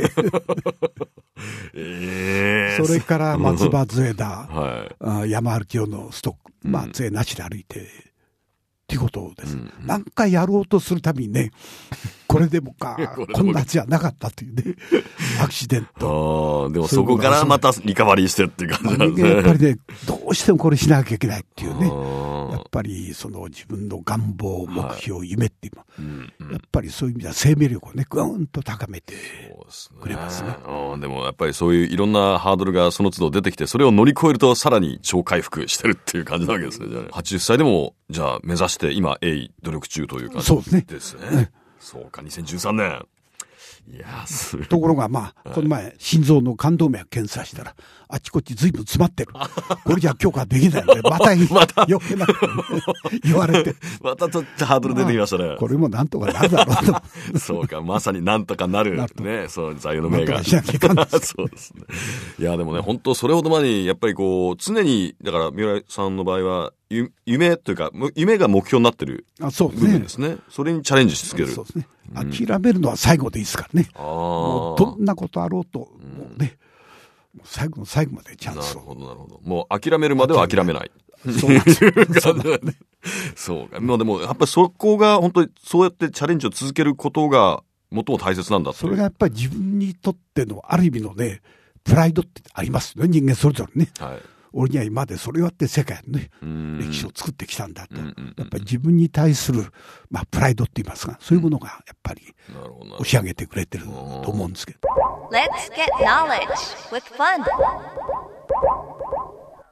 えー、それから松葉杖だ、はい、山歩き用のストック、まあ、杖なしで歩いて、うん、っていうことです、うんうん、何回やろうとするたびにねこれでもかこんなじゃなかったというねアクシデント。 あでもそこからまたリカバリーしてっていう感じなんですね。 やっぱりねどうしてもこれしなきゃいけないっていうね、やっぱりその自分の願望目標、はい、夢っていうのは、うんうん、やっぱりそういう意味では生命力をねぐーんと高めてくれますね。 そうですね。でもやっぱりそういういろんなハードルがその都度出てきてそれを乗り越えるとさらに超回復してるっていう感じなわけですね。じゃあねはちじゅっさいでもじゃあ目指して今鋭意努力中という感じですね。そうですね。ねそうかにせんじゅうさんねんいやすごい。 ところがまあ、はい、この前心臓の冠動脈検査したらあちこち随分詰まってるこれじゃ強化できないのでまたまた余計な言われてまたちょっとハードル出てきましたね、まあ、 これもなんとかなるだろうとそうかまさになんとかなるねそう座右の銘がそうですね。いやでもね本当それほどまでにやっぱりこう常にだから三浦さんの場合は夢というか夢が目標になってる部分ですね。それにチャレンジし続ける。 そうですね。諦めるのは最後でいいですからね。うん、もうどんなことあろうと、もうね、もう最後の最後までチャンスを。 なるほどなるほど。もう諦めるまでは諦めない。 そうなんですよ。 そうか。まあでもやっぱりそこが本当にそうやってチャレンジを続けることが最も大切なんだっていう。 それがやっぱり自分にとってのある意味のねプライドってありますよね。人間それぞれね。はい。俺には今までそれをやって世界のね歴史を作ってきたんだと、やっぱり自分に対するまあプライドって言いますがそういうものがやっぱり押し上げてくれてると思うんですけど。 Let's get knowledge with fun。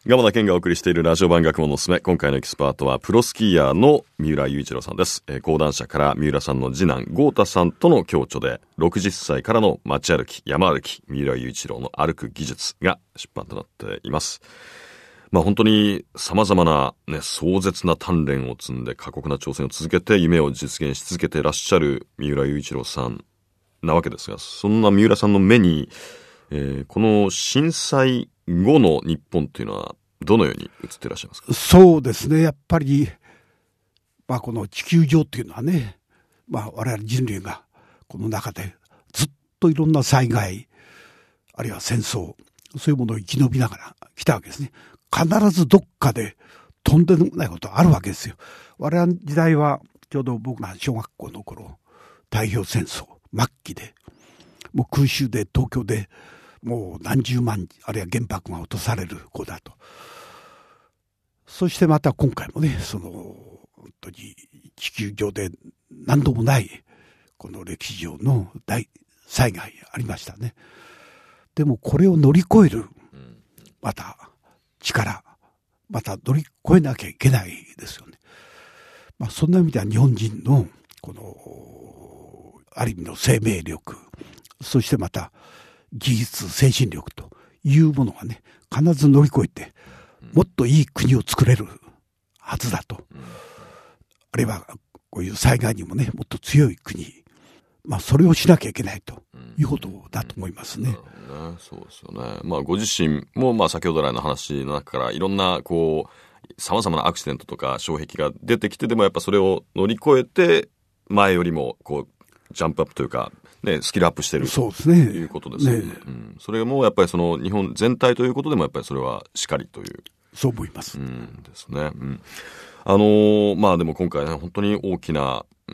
鎌田健がお送りしているラジオ版学問のすすめ。今回のエキスパートはプロスキーヤーの三浦雄一郎さんです。えー、講談社から三浦さんの次男豪太さんとの共著でろくじゅっさいからの街歩き山歩き三浦雄一郎の歩く技術が出版となっています。まあ本当に様々なね壮絶な鍛錬を積んで過酷な挑戦を続けて夢を実現し続けていらっしゃる三浦雄一郎さんなわけですが、そんな三浦さんの目に、えー、この震災後の日本というのはどのように映っていらっしゃいますか？ そうですね、やっぱり、まあ、この地球上というのはね、まあ、我々人類がこの中でずっといろんな災害あるいは戦争そういうものを生き延びながら来たわけですね。必ずどっかでとんでもないことあるわけですよ。我々の時代はちょうど僕が小学校の頃太平洋戦争末期でもう空襲で東京でもう何十万あるいは原爆が落とされる子だと。そしてまた今回もねその本当に地球上で何度もないこの歴史上の大災害ありましたね。でもこれを乗り越えるまた力また乗り越えなきゃいけないですよね。まあそんな意味では日本人のこのある意味の生命力そしてまた技術精神力というものがね必ず乗り越えてもっといい国を作れるはずだと、あるいはこういう災害にもねもっと強い国、まあそれをしなきゃいけないということだと思いますね。 うんうんね、そうですよね。まあご自身もまあ先ほど来の話の中からいろんなこう様々なアクシデントとか障壁が出てきてでもやっぱそれを乗り越えて前よりもこうジャンプアップというかね、スキルアップしてるそうですね。 ということですよね。ねうん、それもやっぱりその日本全体ということでもやっぱりそれはしかりという。 そう思います。 うんですね。うん、あのー、まあでも今回ね本当に大きな、うん、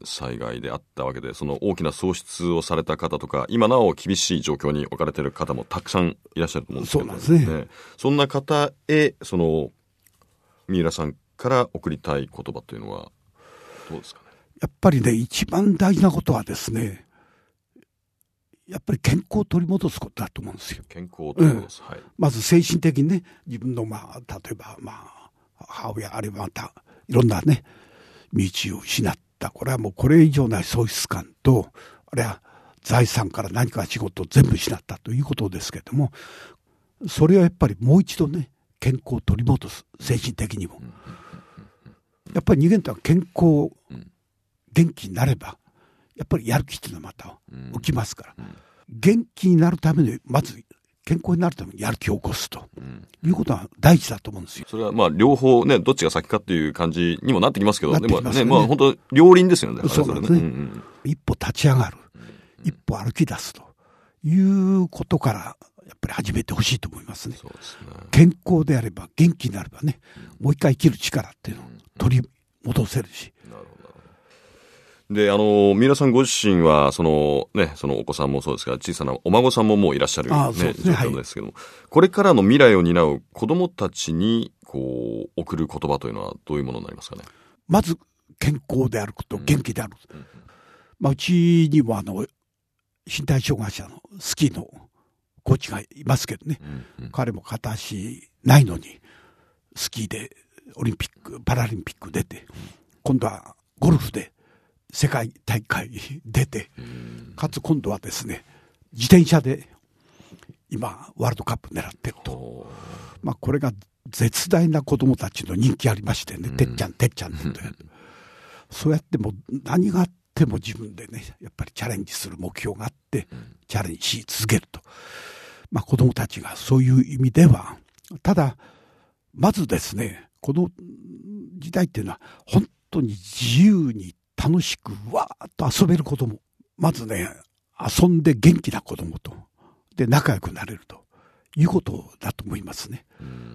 災害であったわけでその大きな喪失をされた方とか今なお厳しい状況に置かれている方もたくさんいらっしゃると思うんですけど、 そうなんですね。 ねそんな方へその三浦さんから送りたい言葉というのはどうですかね。 やっぱりね一番大事なことはですねやっぱり健康を取り戻すことだと思うんですよ。 健康を取り戻す、うんはい、 まず精神的にね自分のまあ例えばまあ母親あるいはまたいろんなね身内を失ったこれはもうこれ以上ない喪失感とあるいは財産から何か仕事を全部失ったということですけれどもそれはやっぱりもう一度ね健康を取り戻す精神的にもやっぱり人間とは健康元気になればやっぱりやる気っていうのはまた起きますから、うんうん、元気になるためにまず健康になるためにやる気を起こすと、うん、いうことは大事だと思うんですよ。 それはまあ両方ねどっちが先かっていう感じにもなってきますけどなってきますよね。 でもねまあ本当両輪ですよね。 そうなんですね、うんうん、一歩立ち上がる、うんうん、一歩歩き出すということからやっぱり始めてほしいと思いますね。 そうですね。 健康であれば元気になればね、うん、もう一回生きる力っていうのを取り戻せるし、 うんうん、なるほどで、あの、三浦さんご自身は、その、ね、そのお子さんもそうですが、小さなお孫さんももういらっしゃる、ね、 ああそうですね、 状況ですけども、はい、これからの未来を担う子供たちに、こう、送る言葉というのはどういうものになりますかね。 まず、健康であること、元気であること。うんうんまあ、うちにもあの、身体障害者のスキーのコーチがいますけどね、うんうん、彼も片足ないのに、スキーでオリンピック、パラリンピック出て、今度はゴルフで、世界大会出てかつ今度はですね自転車で今ワールドカップ狙ってると、まあ、これが絶大な子供たちの人気ありましてね、てっちゃんてっちゃんって、そうやっても何があっても自分でねやっぱりチャレンジする目標があってチャレンジし続けると、まあ、子供たちがそういう意味ではただまずですねこの時代っていうのは本当に自由に楽しくわーっと遊べる子供まずね遊んで元気な子供とで仲良くなれるということだと思いますね。 うんうんうん、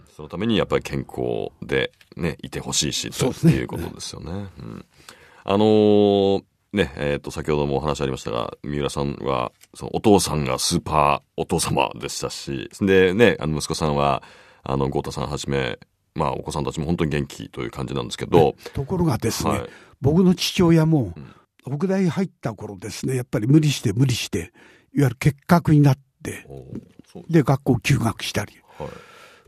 そのためにやっぱり健康で、ね、いてほしいしということですよね。うん、あのーねえー、と先ほどもお話ありましたが三浦さんはそのお父さんがスーパーお父様でしたしで、ね、あの息子さんはあの豪太さんはじめまあ、お子さんたちも本当に元気という感じなんですけどところがですね、はい、僕の父親も北大入った頃ですねやっぱり無理して無理していわゆる結核になってで学校休学したり、はい、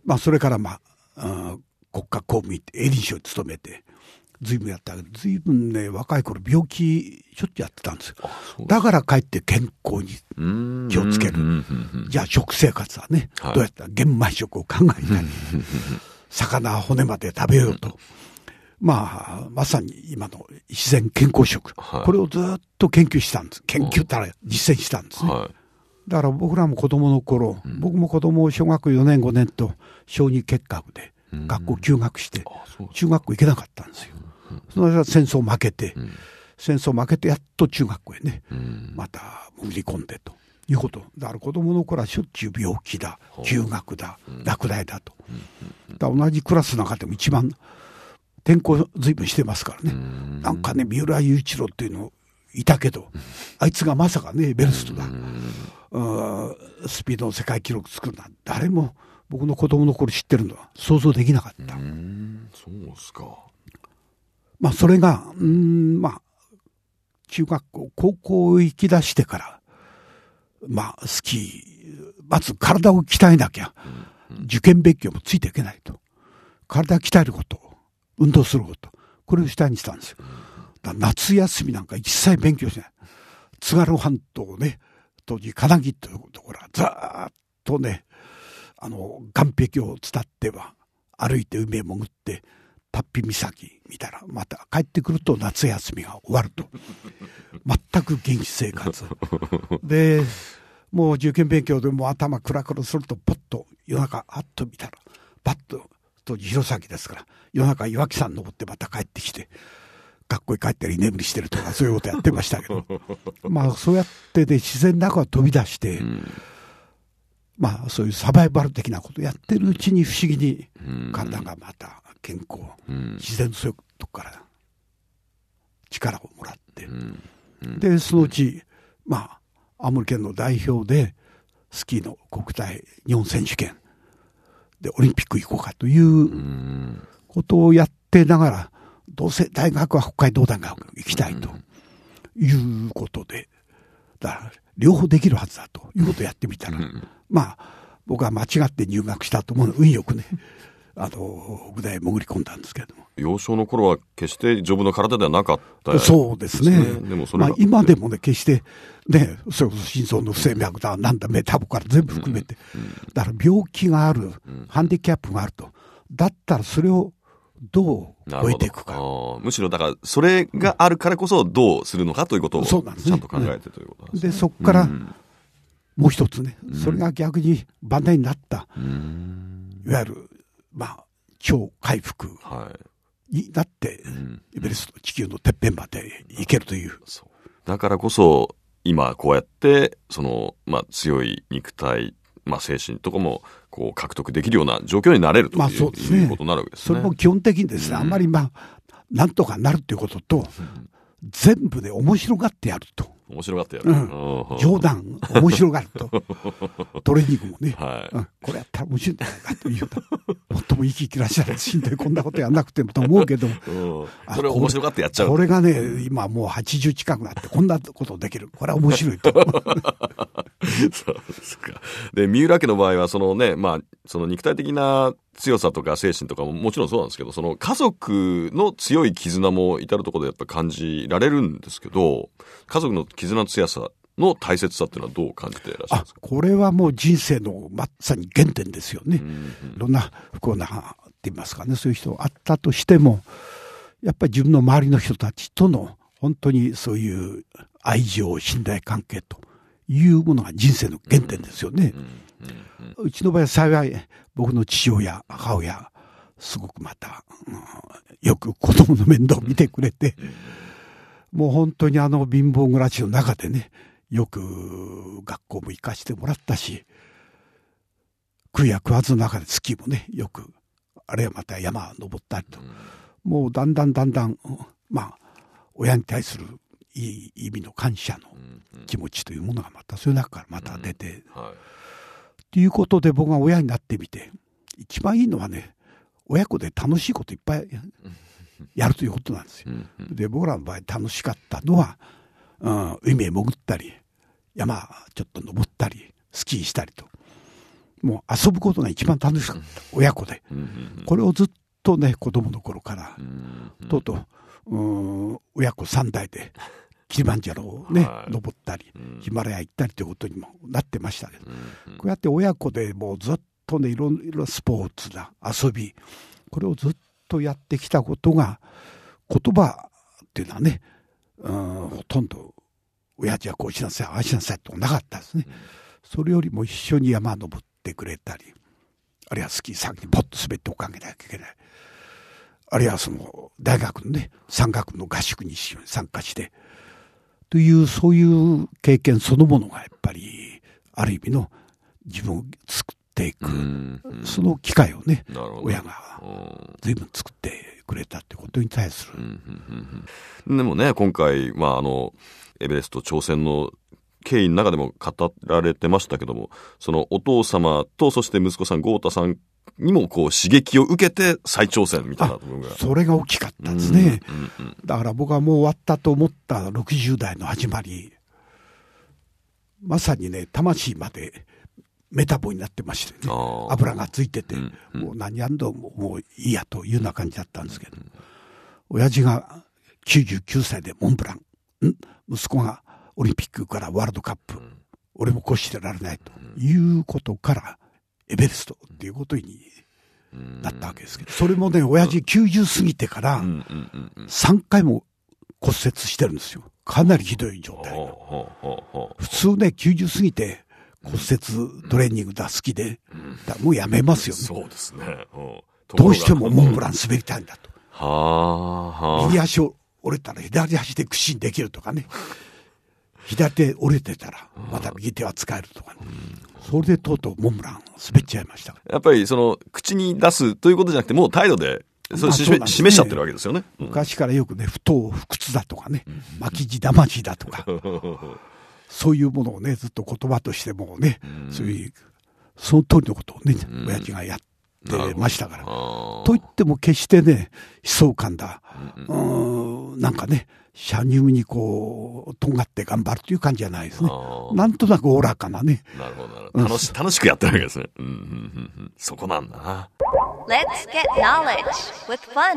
まあそれからまあ、うん、国家公務員って営林省に勤めて随分やったけど、随分ね若い頃病気しょっちゅうやってたんですよ。だからかえって健康に気をつける。じゃあ食生活はね、はい、どうやったら玄米食を考えたり魚骨まで食べようと、まあまさに今の自然健康食、はい、これをずっと研究したんです。研究ったら実践したんですね、はい、だから僕らも子供の頃、うん、僕も子供小学校よねんごねんと小児結核で学校休学して、うん、中学校行けなかったんですよ。その間戦争負けて、うん、戦争負けてやっと中学校へね、うん、また潜り込んでということ。だから子供の頃はしょっちゅう病気だ、休学だ、落第だと。だから同じクラスの中でも一番転校随分してますからね。なんかね、三浦雄一郎っていうのいたけど、あいつがまさかね、ベルストだ。スピードの世界記録作るなんて誰も僕の子供の頃知ってるのは想像できなかった。うーん、 そうですか。 まあそれが、うーん、まあ、中学校、高校行き出してから、まあスキー、まず体を鍛えなきゃ、受験勉強もついていけないと。体を鍛えること、運動すること、これを主体にしたんですよ。だ夏休みなんか一切勉強しない。津軽半島ね、当時金木というところはずーっとね、あの、岸壁を伝っては歩いて海へ潜って、タッピ岬見たらまた帰ってくると夏休みが終わると全く現実生活で、もう受験勉強でもう頭クラクラするとポッと夜中あっと見たらパッと、当時弘前ですから夜中岩木山登ってまた帰ってきて学校に帰ったり居眠りしてるとかそういうことやってましたけどまあそうやってで自然の中を飛び出して、うん、まあそういうサバイバル的なことをやってるうちに不思議に体がまた健康、うん、自然のそういうとこから力をもらって、うんうん、でそのうちまあ青森県の代表でスキーの国体日本選手権でオリンピック行こうかということをやってながら、どうせ大学は北海道大学行きたいということで、だから両方できるはずだということをやってみたら、まあ僕は間違って入学したと思うの運よくねあの具大へ潜り込んだんですけれども、 幼少の頃は決して丈夫な体ではなかったですね。 そうですね。でもそれが、まあ、今でもね決してね、それこそ心臓の不整脈だなんだメタボから全部含めて、うんうん、だから病気がある、うん、ハンディキャップがあると、だったらそれをどう超えていくか。 むしろだからそれがあるからこそどうするのかということをちゃんと考えてということなんですね。 でそこからもう一つね、うん、それが逆に万年になった、うん、いわゆるまあ超回復になって、はい、エベレスト地球のてっぺんまで行けるという、うん、 そうだからこそ今こうやってその、まあ、強い肉体、まあ、精神とかもこう獲得できるような状況になれるという、まあそうですね、いうことになるわけですね。 それも基本的にですね、うん、あんまりまあなんとかなるということと、うん、全部で面白がってやると。 面白がってやる、うん、 冗談面白がるとトレーニングもね、はいうん、これやったら面白いんじゃないかというともっとも生き生きらっしゃるしんどいこんなことやんなくてもと思うけども、 うん、それを面白がってやっちゃう。 これがね今もうはちじゅう近くなってこんなことできる、これは面白いとそうですか。で三浦家の場合はそのね、まあその肉体的な強さとか精神とかももちろんそうなんですけど、その家族の強い絆も至るところでやっぱ感じられるんですけど、家族の絆の強さの大切さっていうのはどう感じていらっしゃいますか？ あ、これはもう人生のまさに原点ですよね。うんうん、いろんな不幸なって言いますかね、そういう人あったとしても、やっぱり自分の周りの人たちとの本当にそういう愛情信頼関係というものが人生の原点ですよね。うんうんうんうん、うちの場合は幸い僕の父親母親すごくまた、うん、よく子供の面倒を見てくれて、うん、もう本当にあの貧乏暮らしの中でね、よく学校も行かしてもらったし、食いや食わずの中でスキーもねよく、あるいはまた山登ったりと、うん、もうだんだんだんだんまあ親に対するいい意味の感謝の気持ちというものがまたそういう中からまた出て、うんはい、ということで僕が親になってみて一番いいのはね、親子で楽しいこといっぱいやるということなんですよ。で僕らの場合楽しかったのは、うん、海へ潜ったり山ちょっと登ったりスキーしたりと、 もう遊ぶことが一番楽しかった、親子で。これをずっとね、子供の頃から、とうとう、うーん、親子三代で、キリマンジャロをね、はい、登ったり、ヒマラヤ行ったりということにもなってましたけど、こうやって親子でもうずっとね、いろいろスポーツだ、遊び、これをずっとやってきたことが、言葉っていうのはね、うん、ほとんど、親父はこうしなさい、ああしなさいとなかったですね。それよりも一緒に山登ってくれたり、あるいはスキー先にポッと滑っておかげなきゃいけない。あるいはその大学のね、山岳の合宿に参加して、というそういう経験そのものがやっぱりある意味の自分を作っていく、その機会をね、親が随分作ってくれたってことに対する。 でもね、今回、まあ、あのエベレスト挑戦の経緯の中でも語られてましたけども、そのお父様とそして息子さん豪太さんにもこう刺激を受けて再挑戦みたいな部分が、 それが大きかったですね、うんうんうん、だから僕はもう終わったと思ったろくじゅう代の始まり、まさにね、魂までメタボになってましてね、油がついてて、うんうん、もう何やんどももういいやというような感じだったんですけど、うん、親父がきゅうじゅうきゅうさいでモンブラン、ん息子がオリンピックからワールドカップ、うん、俺もこうしてられないということから、エベレストっていうことになったわけですけど、それもね、親父きゅうじゅう過ぎてからさんかいも骨折してるんですよ。かなりひどい状態が。普通ね、きゅうじゅう過ぎて骨折トレーニングだ好きで、だもうやめますよね。 そうですね。 どうしてもモンブラン滑りたいんだと。 はあ、 右足を折れたら左足で屈伸できるとかね。左手折れてたらまた右手は使えるとかね、うん、それでとうとうモンブラン滑っちゃいました。 やっぱりその口に出すということじゃなくて、もう態度でそれ、まあ、示, ね、示しちゃってるわけですよね、 うん、昔からよくね、不当不屈だとかね、巻き地だまじだとかそういうものをね、ずっと言葉としてもね、うん、そういうその通りのことをね、うん、親父がやってましたから、といっても決してね、悲壮感だ、うん、うーんなんかね、車入にこうとんがって頑張るという感じじゃないですね。なんとなくおおらかなね。 なるほどなるほど。楽し楽しくやってるわけですね。うんうんうんうん、そこなんだな。 Let's get knowledge with fun.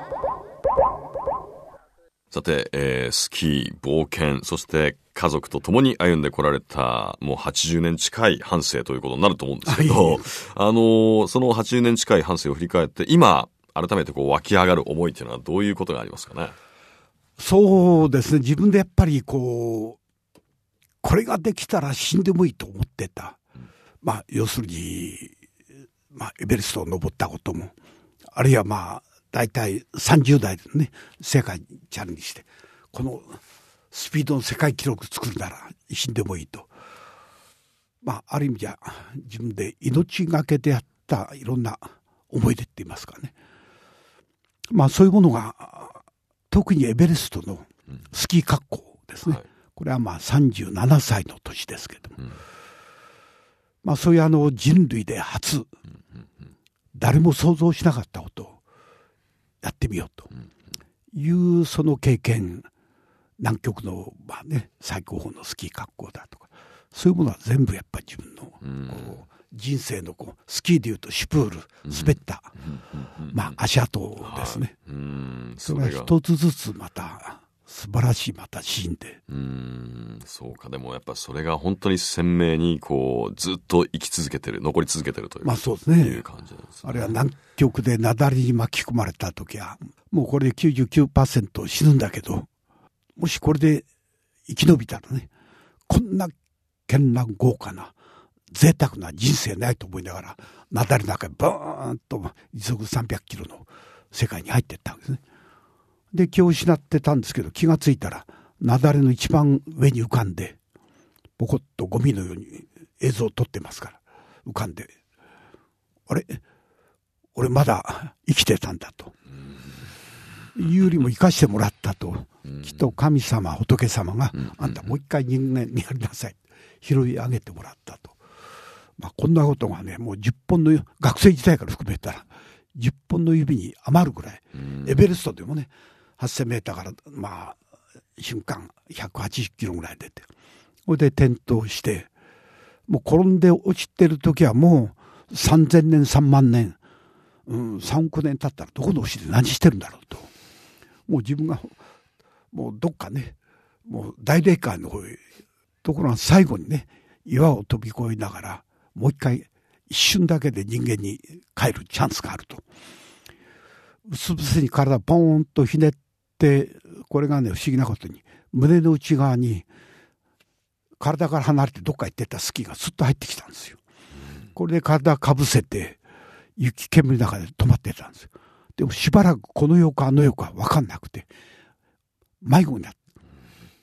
さて、えー、スキー、冒険、そして家族と共に歩んでこられたもうはちじゅうねん近い半生ということになると思うんですけど、あのー、そのはちじゅうねん近い半生を振り返って今改めてこう湧き上がる思いというのはどういうことがありますかね。 そうですね、自分でやっぱりこうこれができたら死んでもいいと思ってた、うん、まあ要するに、まあ、エベレストを登ったことも、あるいはまあ大体さんじゅう代でね、世界にチャレンジしてこのスピードの世界記録作るなら死んでもいいと、まあある意味じゃ自分で命がけでやったいろんな思い出って言いますかね、まあそういうものが特にエベレストのスキー滑降ですね、うんはい、これはまあさんじゅうななさいの年ですけども、うん、まあそういうあの人類で初、うんうんうん、誰も想像しなかったことをやってみようというその経験、南極のまあね最高峰のスキー滑降だとか、そういうものは全部やっぱり自分のこう人生のこうスキーでいうとシュプール滑った、うん、まあ足跡ですね、はい、うんそれが一つずつまた素晴らしいまたシーンで、 うーんそうか。でもやっぱそれが本当に鮮明にこうずっと生き続けてる、残り続けてるという、 まあそうですね、 いう感じなんですね。 あるいは南極で雪崩に巻き込まれた時はもうこれで きゅうじゅうきゅうパーセント 死ぬんだけど、もしこれで生き延びたらね、こんな絢爛豪華な贅沢な人生ないと思いながら雪崩の中にバーンと時速さんびゃくキロの世界に入っていったわけですね。で気を失ってたんですけど、気がついたら雪崩の一番上に浮かんでボコッとゴミのように映像を撮ってますから、浮かんで、あれ俺まだ生きてたんだというよりも生かしてもらったと、きっと神様仏様があんたもう一回人間にやりなさい、拾い上げてもらったと。まあ、こんなことがね、もうじゅっぽんの学生時代から含めたらじゅっぽんの指に余るぐらい、エベレストでもねはっせんメーターからまあ瞬間ひゃくはちじゅっキロぐらい出て、それで転倒して、 もう転んで落ちてる時はもうさんぜんねん、さんまんねん、うん、さんおくねん経ったらどこの星で何してるんだろうと。もう自分が、もうどっかね、もう大霊界の方へ、ところが最後にね、岩を飛び越えながら、もう一回、一瞬だけで人間に帰るチャンスがあると。うつ伏せに体をポーンとひねって、これがね、不思議なことに、胸の内側に、体から離れてどっか行ってたスキーがスッと入ってきたんですよ。これで体かぶせて、雪煙の中で止まってたんですよ。でもしばらくこの世かあの世か分かんなくて、迷子になって、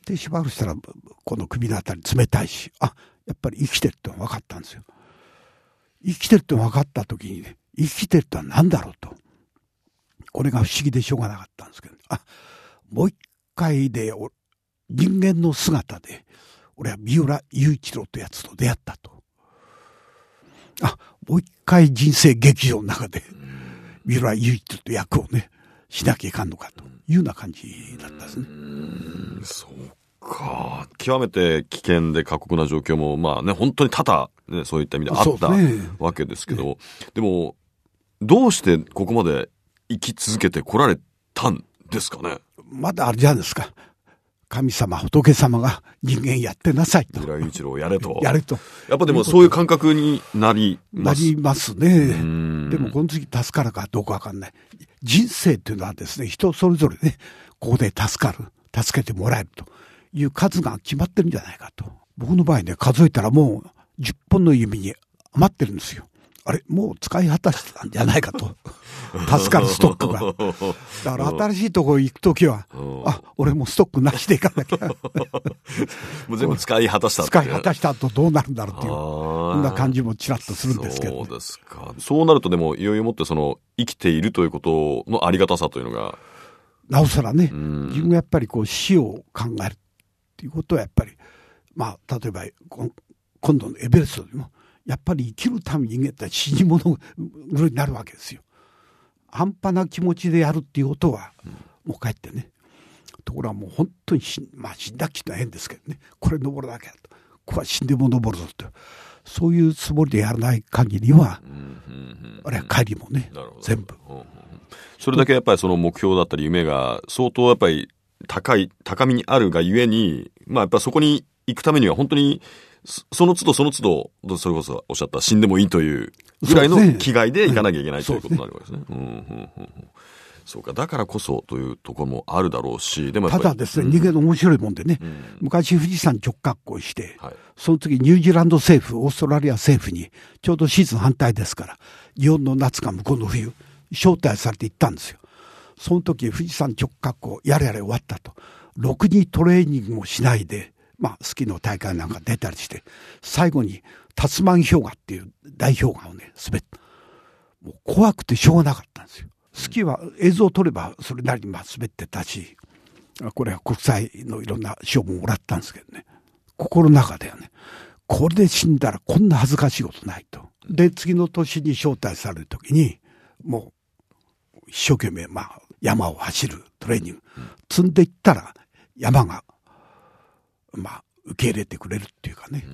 しばらくしたら、この首のあたり冷たいし、あ、やっぱり生きてるって分かったんですよ。生きてるって分かった時にね、生きてるって何だろうと。これが不思議でしょうがなかったんですけど、あ、もう一回で人間の姿で俺は三浦雄一郎というやつと出会ったと。あ、もう一回人生劇場の中で三浦雄一郎という役をねしなきゃいかんのかというような感じだったですね。 うーん、そうか。極めて危険で過酷な状況もまあね本当に多々、ね、そういった意味であったわけですけど、ね、でもどうしてここまで生き続けてこられたんですかね。 まだあれじゃないですか。神様、仏様が人間やってなさいと。 三浦雄一郎やれと。 やれと。 やっぱでもそういう感覚になります。 なりますね。でもこの次助かるかどうかわかんない。人生っていうのはですね、人それぞれね、ここで助かる、助けてもらえるという数が決まってるんじゃないかと。僕の場合ね、数えたらもうじゅっぽんの指に余ってるんですよ。あれ、もう使い果たしてたんじゃないかと。助かるストックが。だから新しいところ行くときは、あ、俺もストックなしで行かなきゃ。 もう全部使い果たしたって。 使い果たした後どうなるんだろうっていう、そんな感じもちらっとするんですけど、ね。 そうですか。そうなるとでも、いよいよもってその、生きているということのありがたさというのが。 なおさらね、自分がやっぱりこう死を考えるっていうことはやっぱり、まあ、例えば、今度のエベレストでも、やっぱり生きるために人間って死に物狂いになるわけですよ。半端な気持ちでやるっていうことは、もう帰ってね。ところがもう本当に死ん、まあ死んだきっと変ですけどね。これ登るだけだと。ここは死んでも登るぞと。そういうつもりでやらない限りは、あれは帰りもね、全部。 それだけやっぱりその目標だったり夢が相当やっぱり高い、高みにあるがゆえに、まあやっぱそこに行くためには本当に、その都度その都度、それこそおっしゃった死んでもいいというぐらいの気概で行かなきゃいけないということになるわけですね。そうか、だからこそというところもあるだろうし、でもやっぱりただですね、人間の面白いもんでね、うん、昔富士山直滑降して、はい、その次ニュージーランド政府、オーストラリア政府に、ちょうどシーズン反対ですから、日本の夏か向こうの冬、招待されて行ったんですよ。その時富士山直滑降、やれやれ終わったと。ろくにトレーニングもしないで、まあ、スキーの大会なんか出たりして、最後にタスマン氷河っていう大氷河をね、滑った。もう怖くてしょうがなかったんですよ。スキーは映像を撮ればそれなりにまあ滑ってたし、これは国際のいろんな賞ももらったんですけどね。心の中ではね、これで死んだらこんな恥ずかしいことないと。で、次の年に招待される時に、もう一生懸命まあ山を走るトレーニング、積んでいったら山がまあ、受け入れてくれるっていうかね。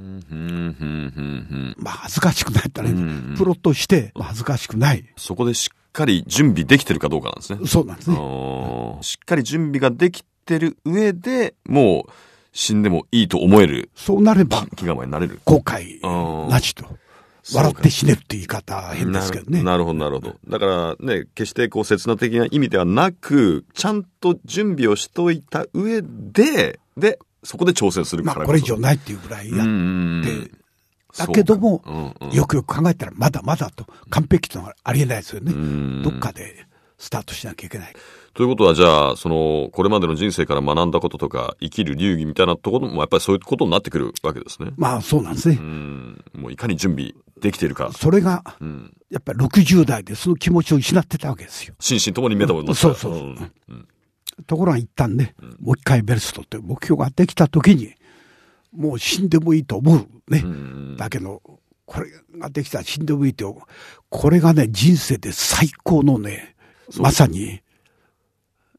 まあ、恥ずかしくないったらね、プロとして、恥ずかしくない。 そこでしっかり準備できてるかどうかなんですね。 そうなんですね。 しっかり準備ができてる上で、もう死んでもいいと思える。 そうなれば、 気構えになれる。 後悔なしと。笑って死ねるって言い方変ですけどね。 なるほど、なるほど。だからね、決してこう、刹那的な意味ではなく、ちゃんと準備をしといた上で、で、そこで挑戦するからこそ。 まあこれ以上ないっていうぐらいやって、だけども、うんうん、よくよく考えたらまだまだと完璧というのはありえないですよね。どっかでスタートしなきゃいけない。 ということはじゃあ、その、これまでの人生から学んだこととか、生きる流儀みたいなところもやっぱりそういうことになってくるわけですね。 まあそうなんですね。 うん。もういかに準備できているか。 それが、うん、やっぱりろくじゅう代でその気持ちを失ってたわけですよ。 心身ともにメタボになってた。 そうそうそう。うんうんところが一旦ね、うん、もう一回エベレストという目標ができたときに、もう死んでもいいと思うね。うん、だけど、これができたら死んでもいいと、これがね、人生で最高のね、まさに、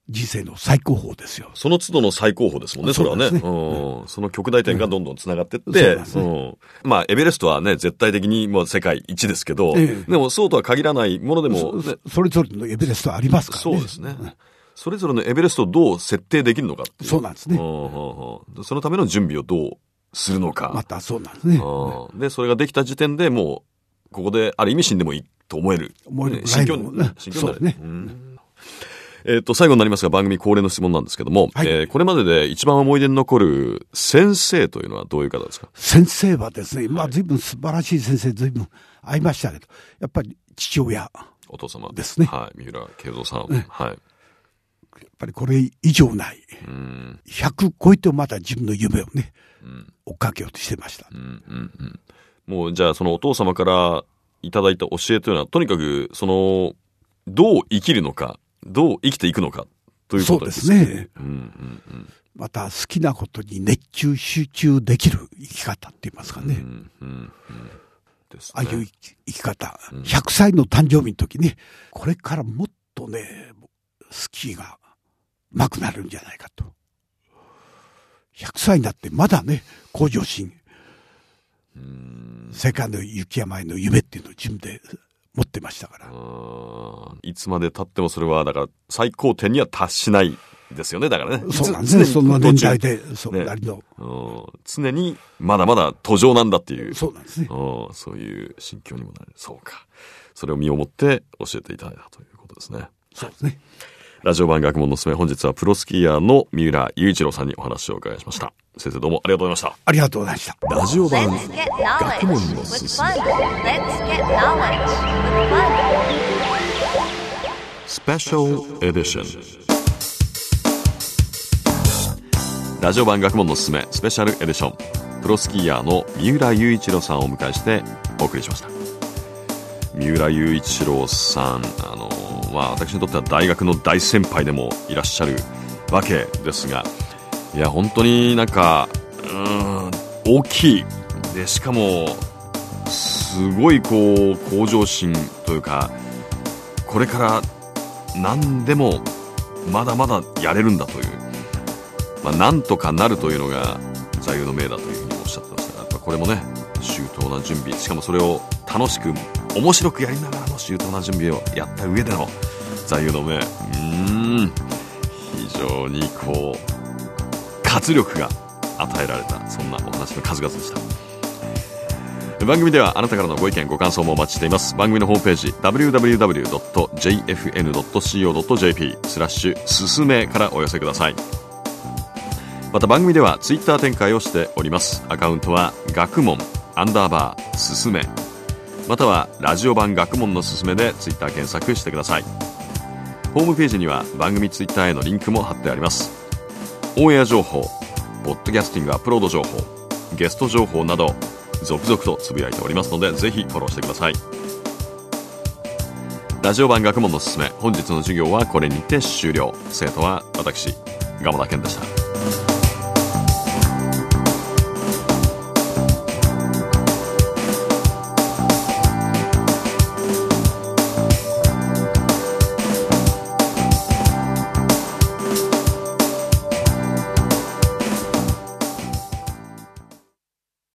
人生の最高峰ですよ。 その都度の最高峰ですもんね、それはね。そ, ね、うん、その極大点がどんどん繋がってって、うんうん、まあ、エベレストはね、絶対的にもう世界一ですけど、ええ、でもそうとは限らないものでも、 ねそ、それぞれのエベレストありますからね。 そうですね。うん、それぞれのエベレストをどう設定できるのかっていう。 そうなんですね。 うんうんうん、そのための準備をどうするのか。 またそうなんですね。 うん、で、それができた時点でもう、ここである意味死んでもいいと思える。 思える。 心境に、 ね、 心境になる。 そうですね。 うんえっと、最後になりますが番組恒例の質問なんですけども、はい、えー、これまでで一番思い出に残る先生というのはどういう方ですか？ 先生はですね、まあ随分素晴らしい先生随分会いましたけど、やっぱり父親。 お父様。 ですね。 はい。三浦慶三さん。 ね、 はい。 やっぱりこれ以上ない。うん、ひゃく超えてもまた自分の夢をね、うん、追っかけようとしてました。うんうんうん、もうじゃあそのお父様からいただいた教えというのは、とにかくその、どう生きるのか、どう生きていくのかということですね。 そうですね。うんうんうん、また好きなことに熱中集中できる生き方って言いますかね。うんうんうんですね、ああいう生き方、うん、ひゃくさいの誕生日の時に、これからもっとね、スキーが上手くなるんじゃないかと。ひゃくさいになってまだね、向上心、うん、世界の雪山への夢っていうのを自分で持ってましたから。 いつまで経ってもそれはだから最高点には達しないですよね。だからね。 そうなんですね。その年代でそのなりの、 ね、常にまだまだ途上なんだっていう。 そうなんですね。 そういう心境にもなる。そうか。それを身をもって教えていただいたということですね。 そうですね。 ラジオ版学問のすすめ、本日はプロスキーヤーの三浦雄一郎さんにお話をお伺いしました。先生どうもありがとうございました。 ありがとうございました。 ラジオ版学問のすすめ。スペシャルエディション。ラジオ版学問のすすめスペシャルエディション。プロスキーヤーの三浦雄一郎さんをお迎えしてお送りしました。三浦雄一郎さん、あのまあ、私にとっては大学の大先輩でもいらっしゃるわけですが、いや本当になんかうーん大きいで、しかもすごいこう向上心というか、これから何でもまだまだやれるんだという、まあ、なんとかなるというのが座右の銘だというふうにおっしゃってましたが、やっぱこれもね、周到な準備、しかもそれを楽しく面白くやりながらの周到な準備をやった上での座右の銘、うーん非常にこう活力が与えられた、そんなお話の数々でした。番組ではあなたからのご意見ご感想もお待ちしています。番組のホームページ ダブリューダブリューダブリュードットジェイエフエヌドットシーオードットジェーピー スラッシュすすめからお寄せください。また番組ではツイッター展開をしております。アカウントは学問アンダーバーすすめ、またはラジオ版学問のすすめでツイッター検索してください。ホームページには番組ツイッターへのリンクも貼ってあります。オンエア情報、ポッドキャスティングアップロード情報、ゲスト情報など続々とつぶやいておりますので、ぜひフォローしてください。ラジオ版学問のすすめ、本日の授業はこれにて終了。生徒は私、蒲田健でした。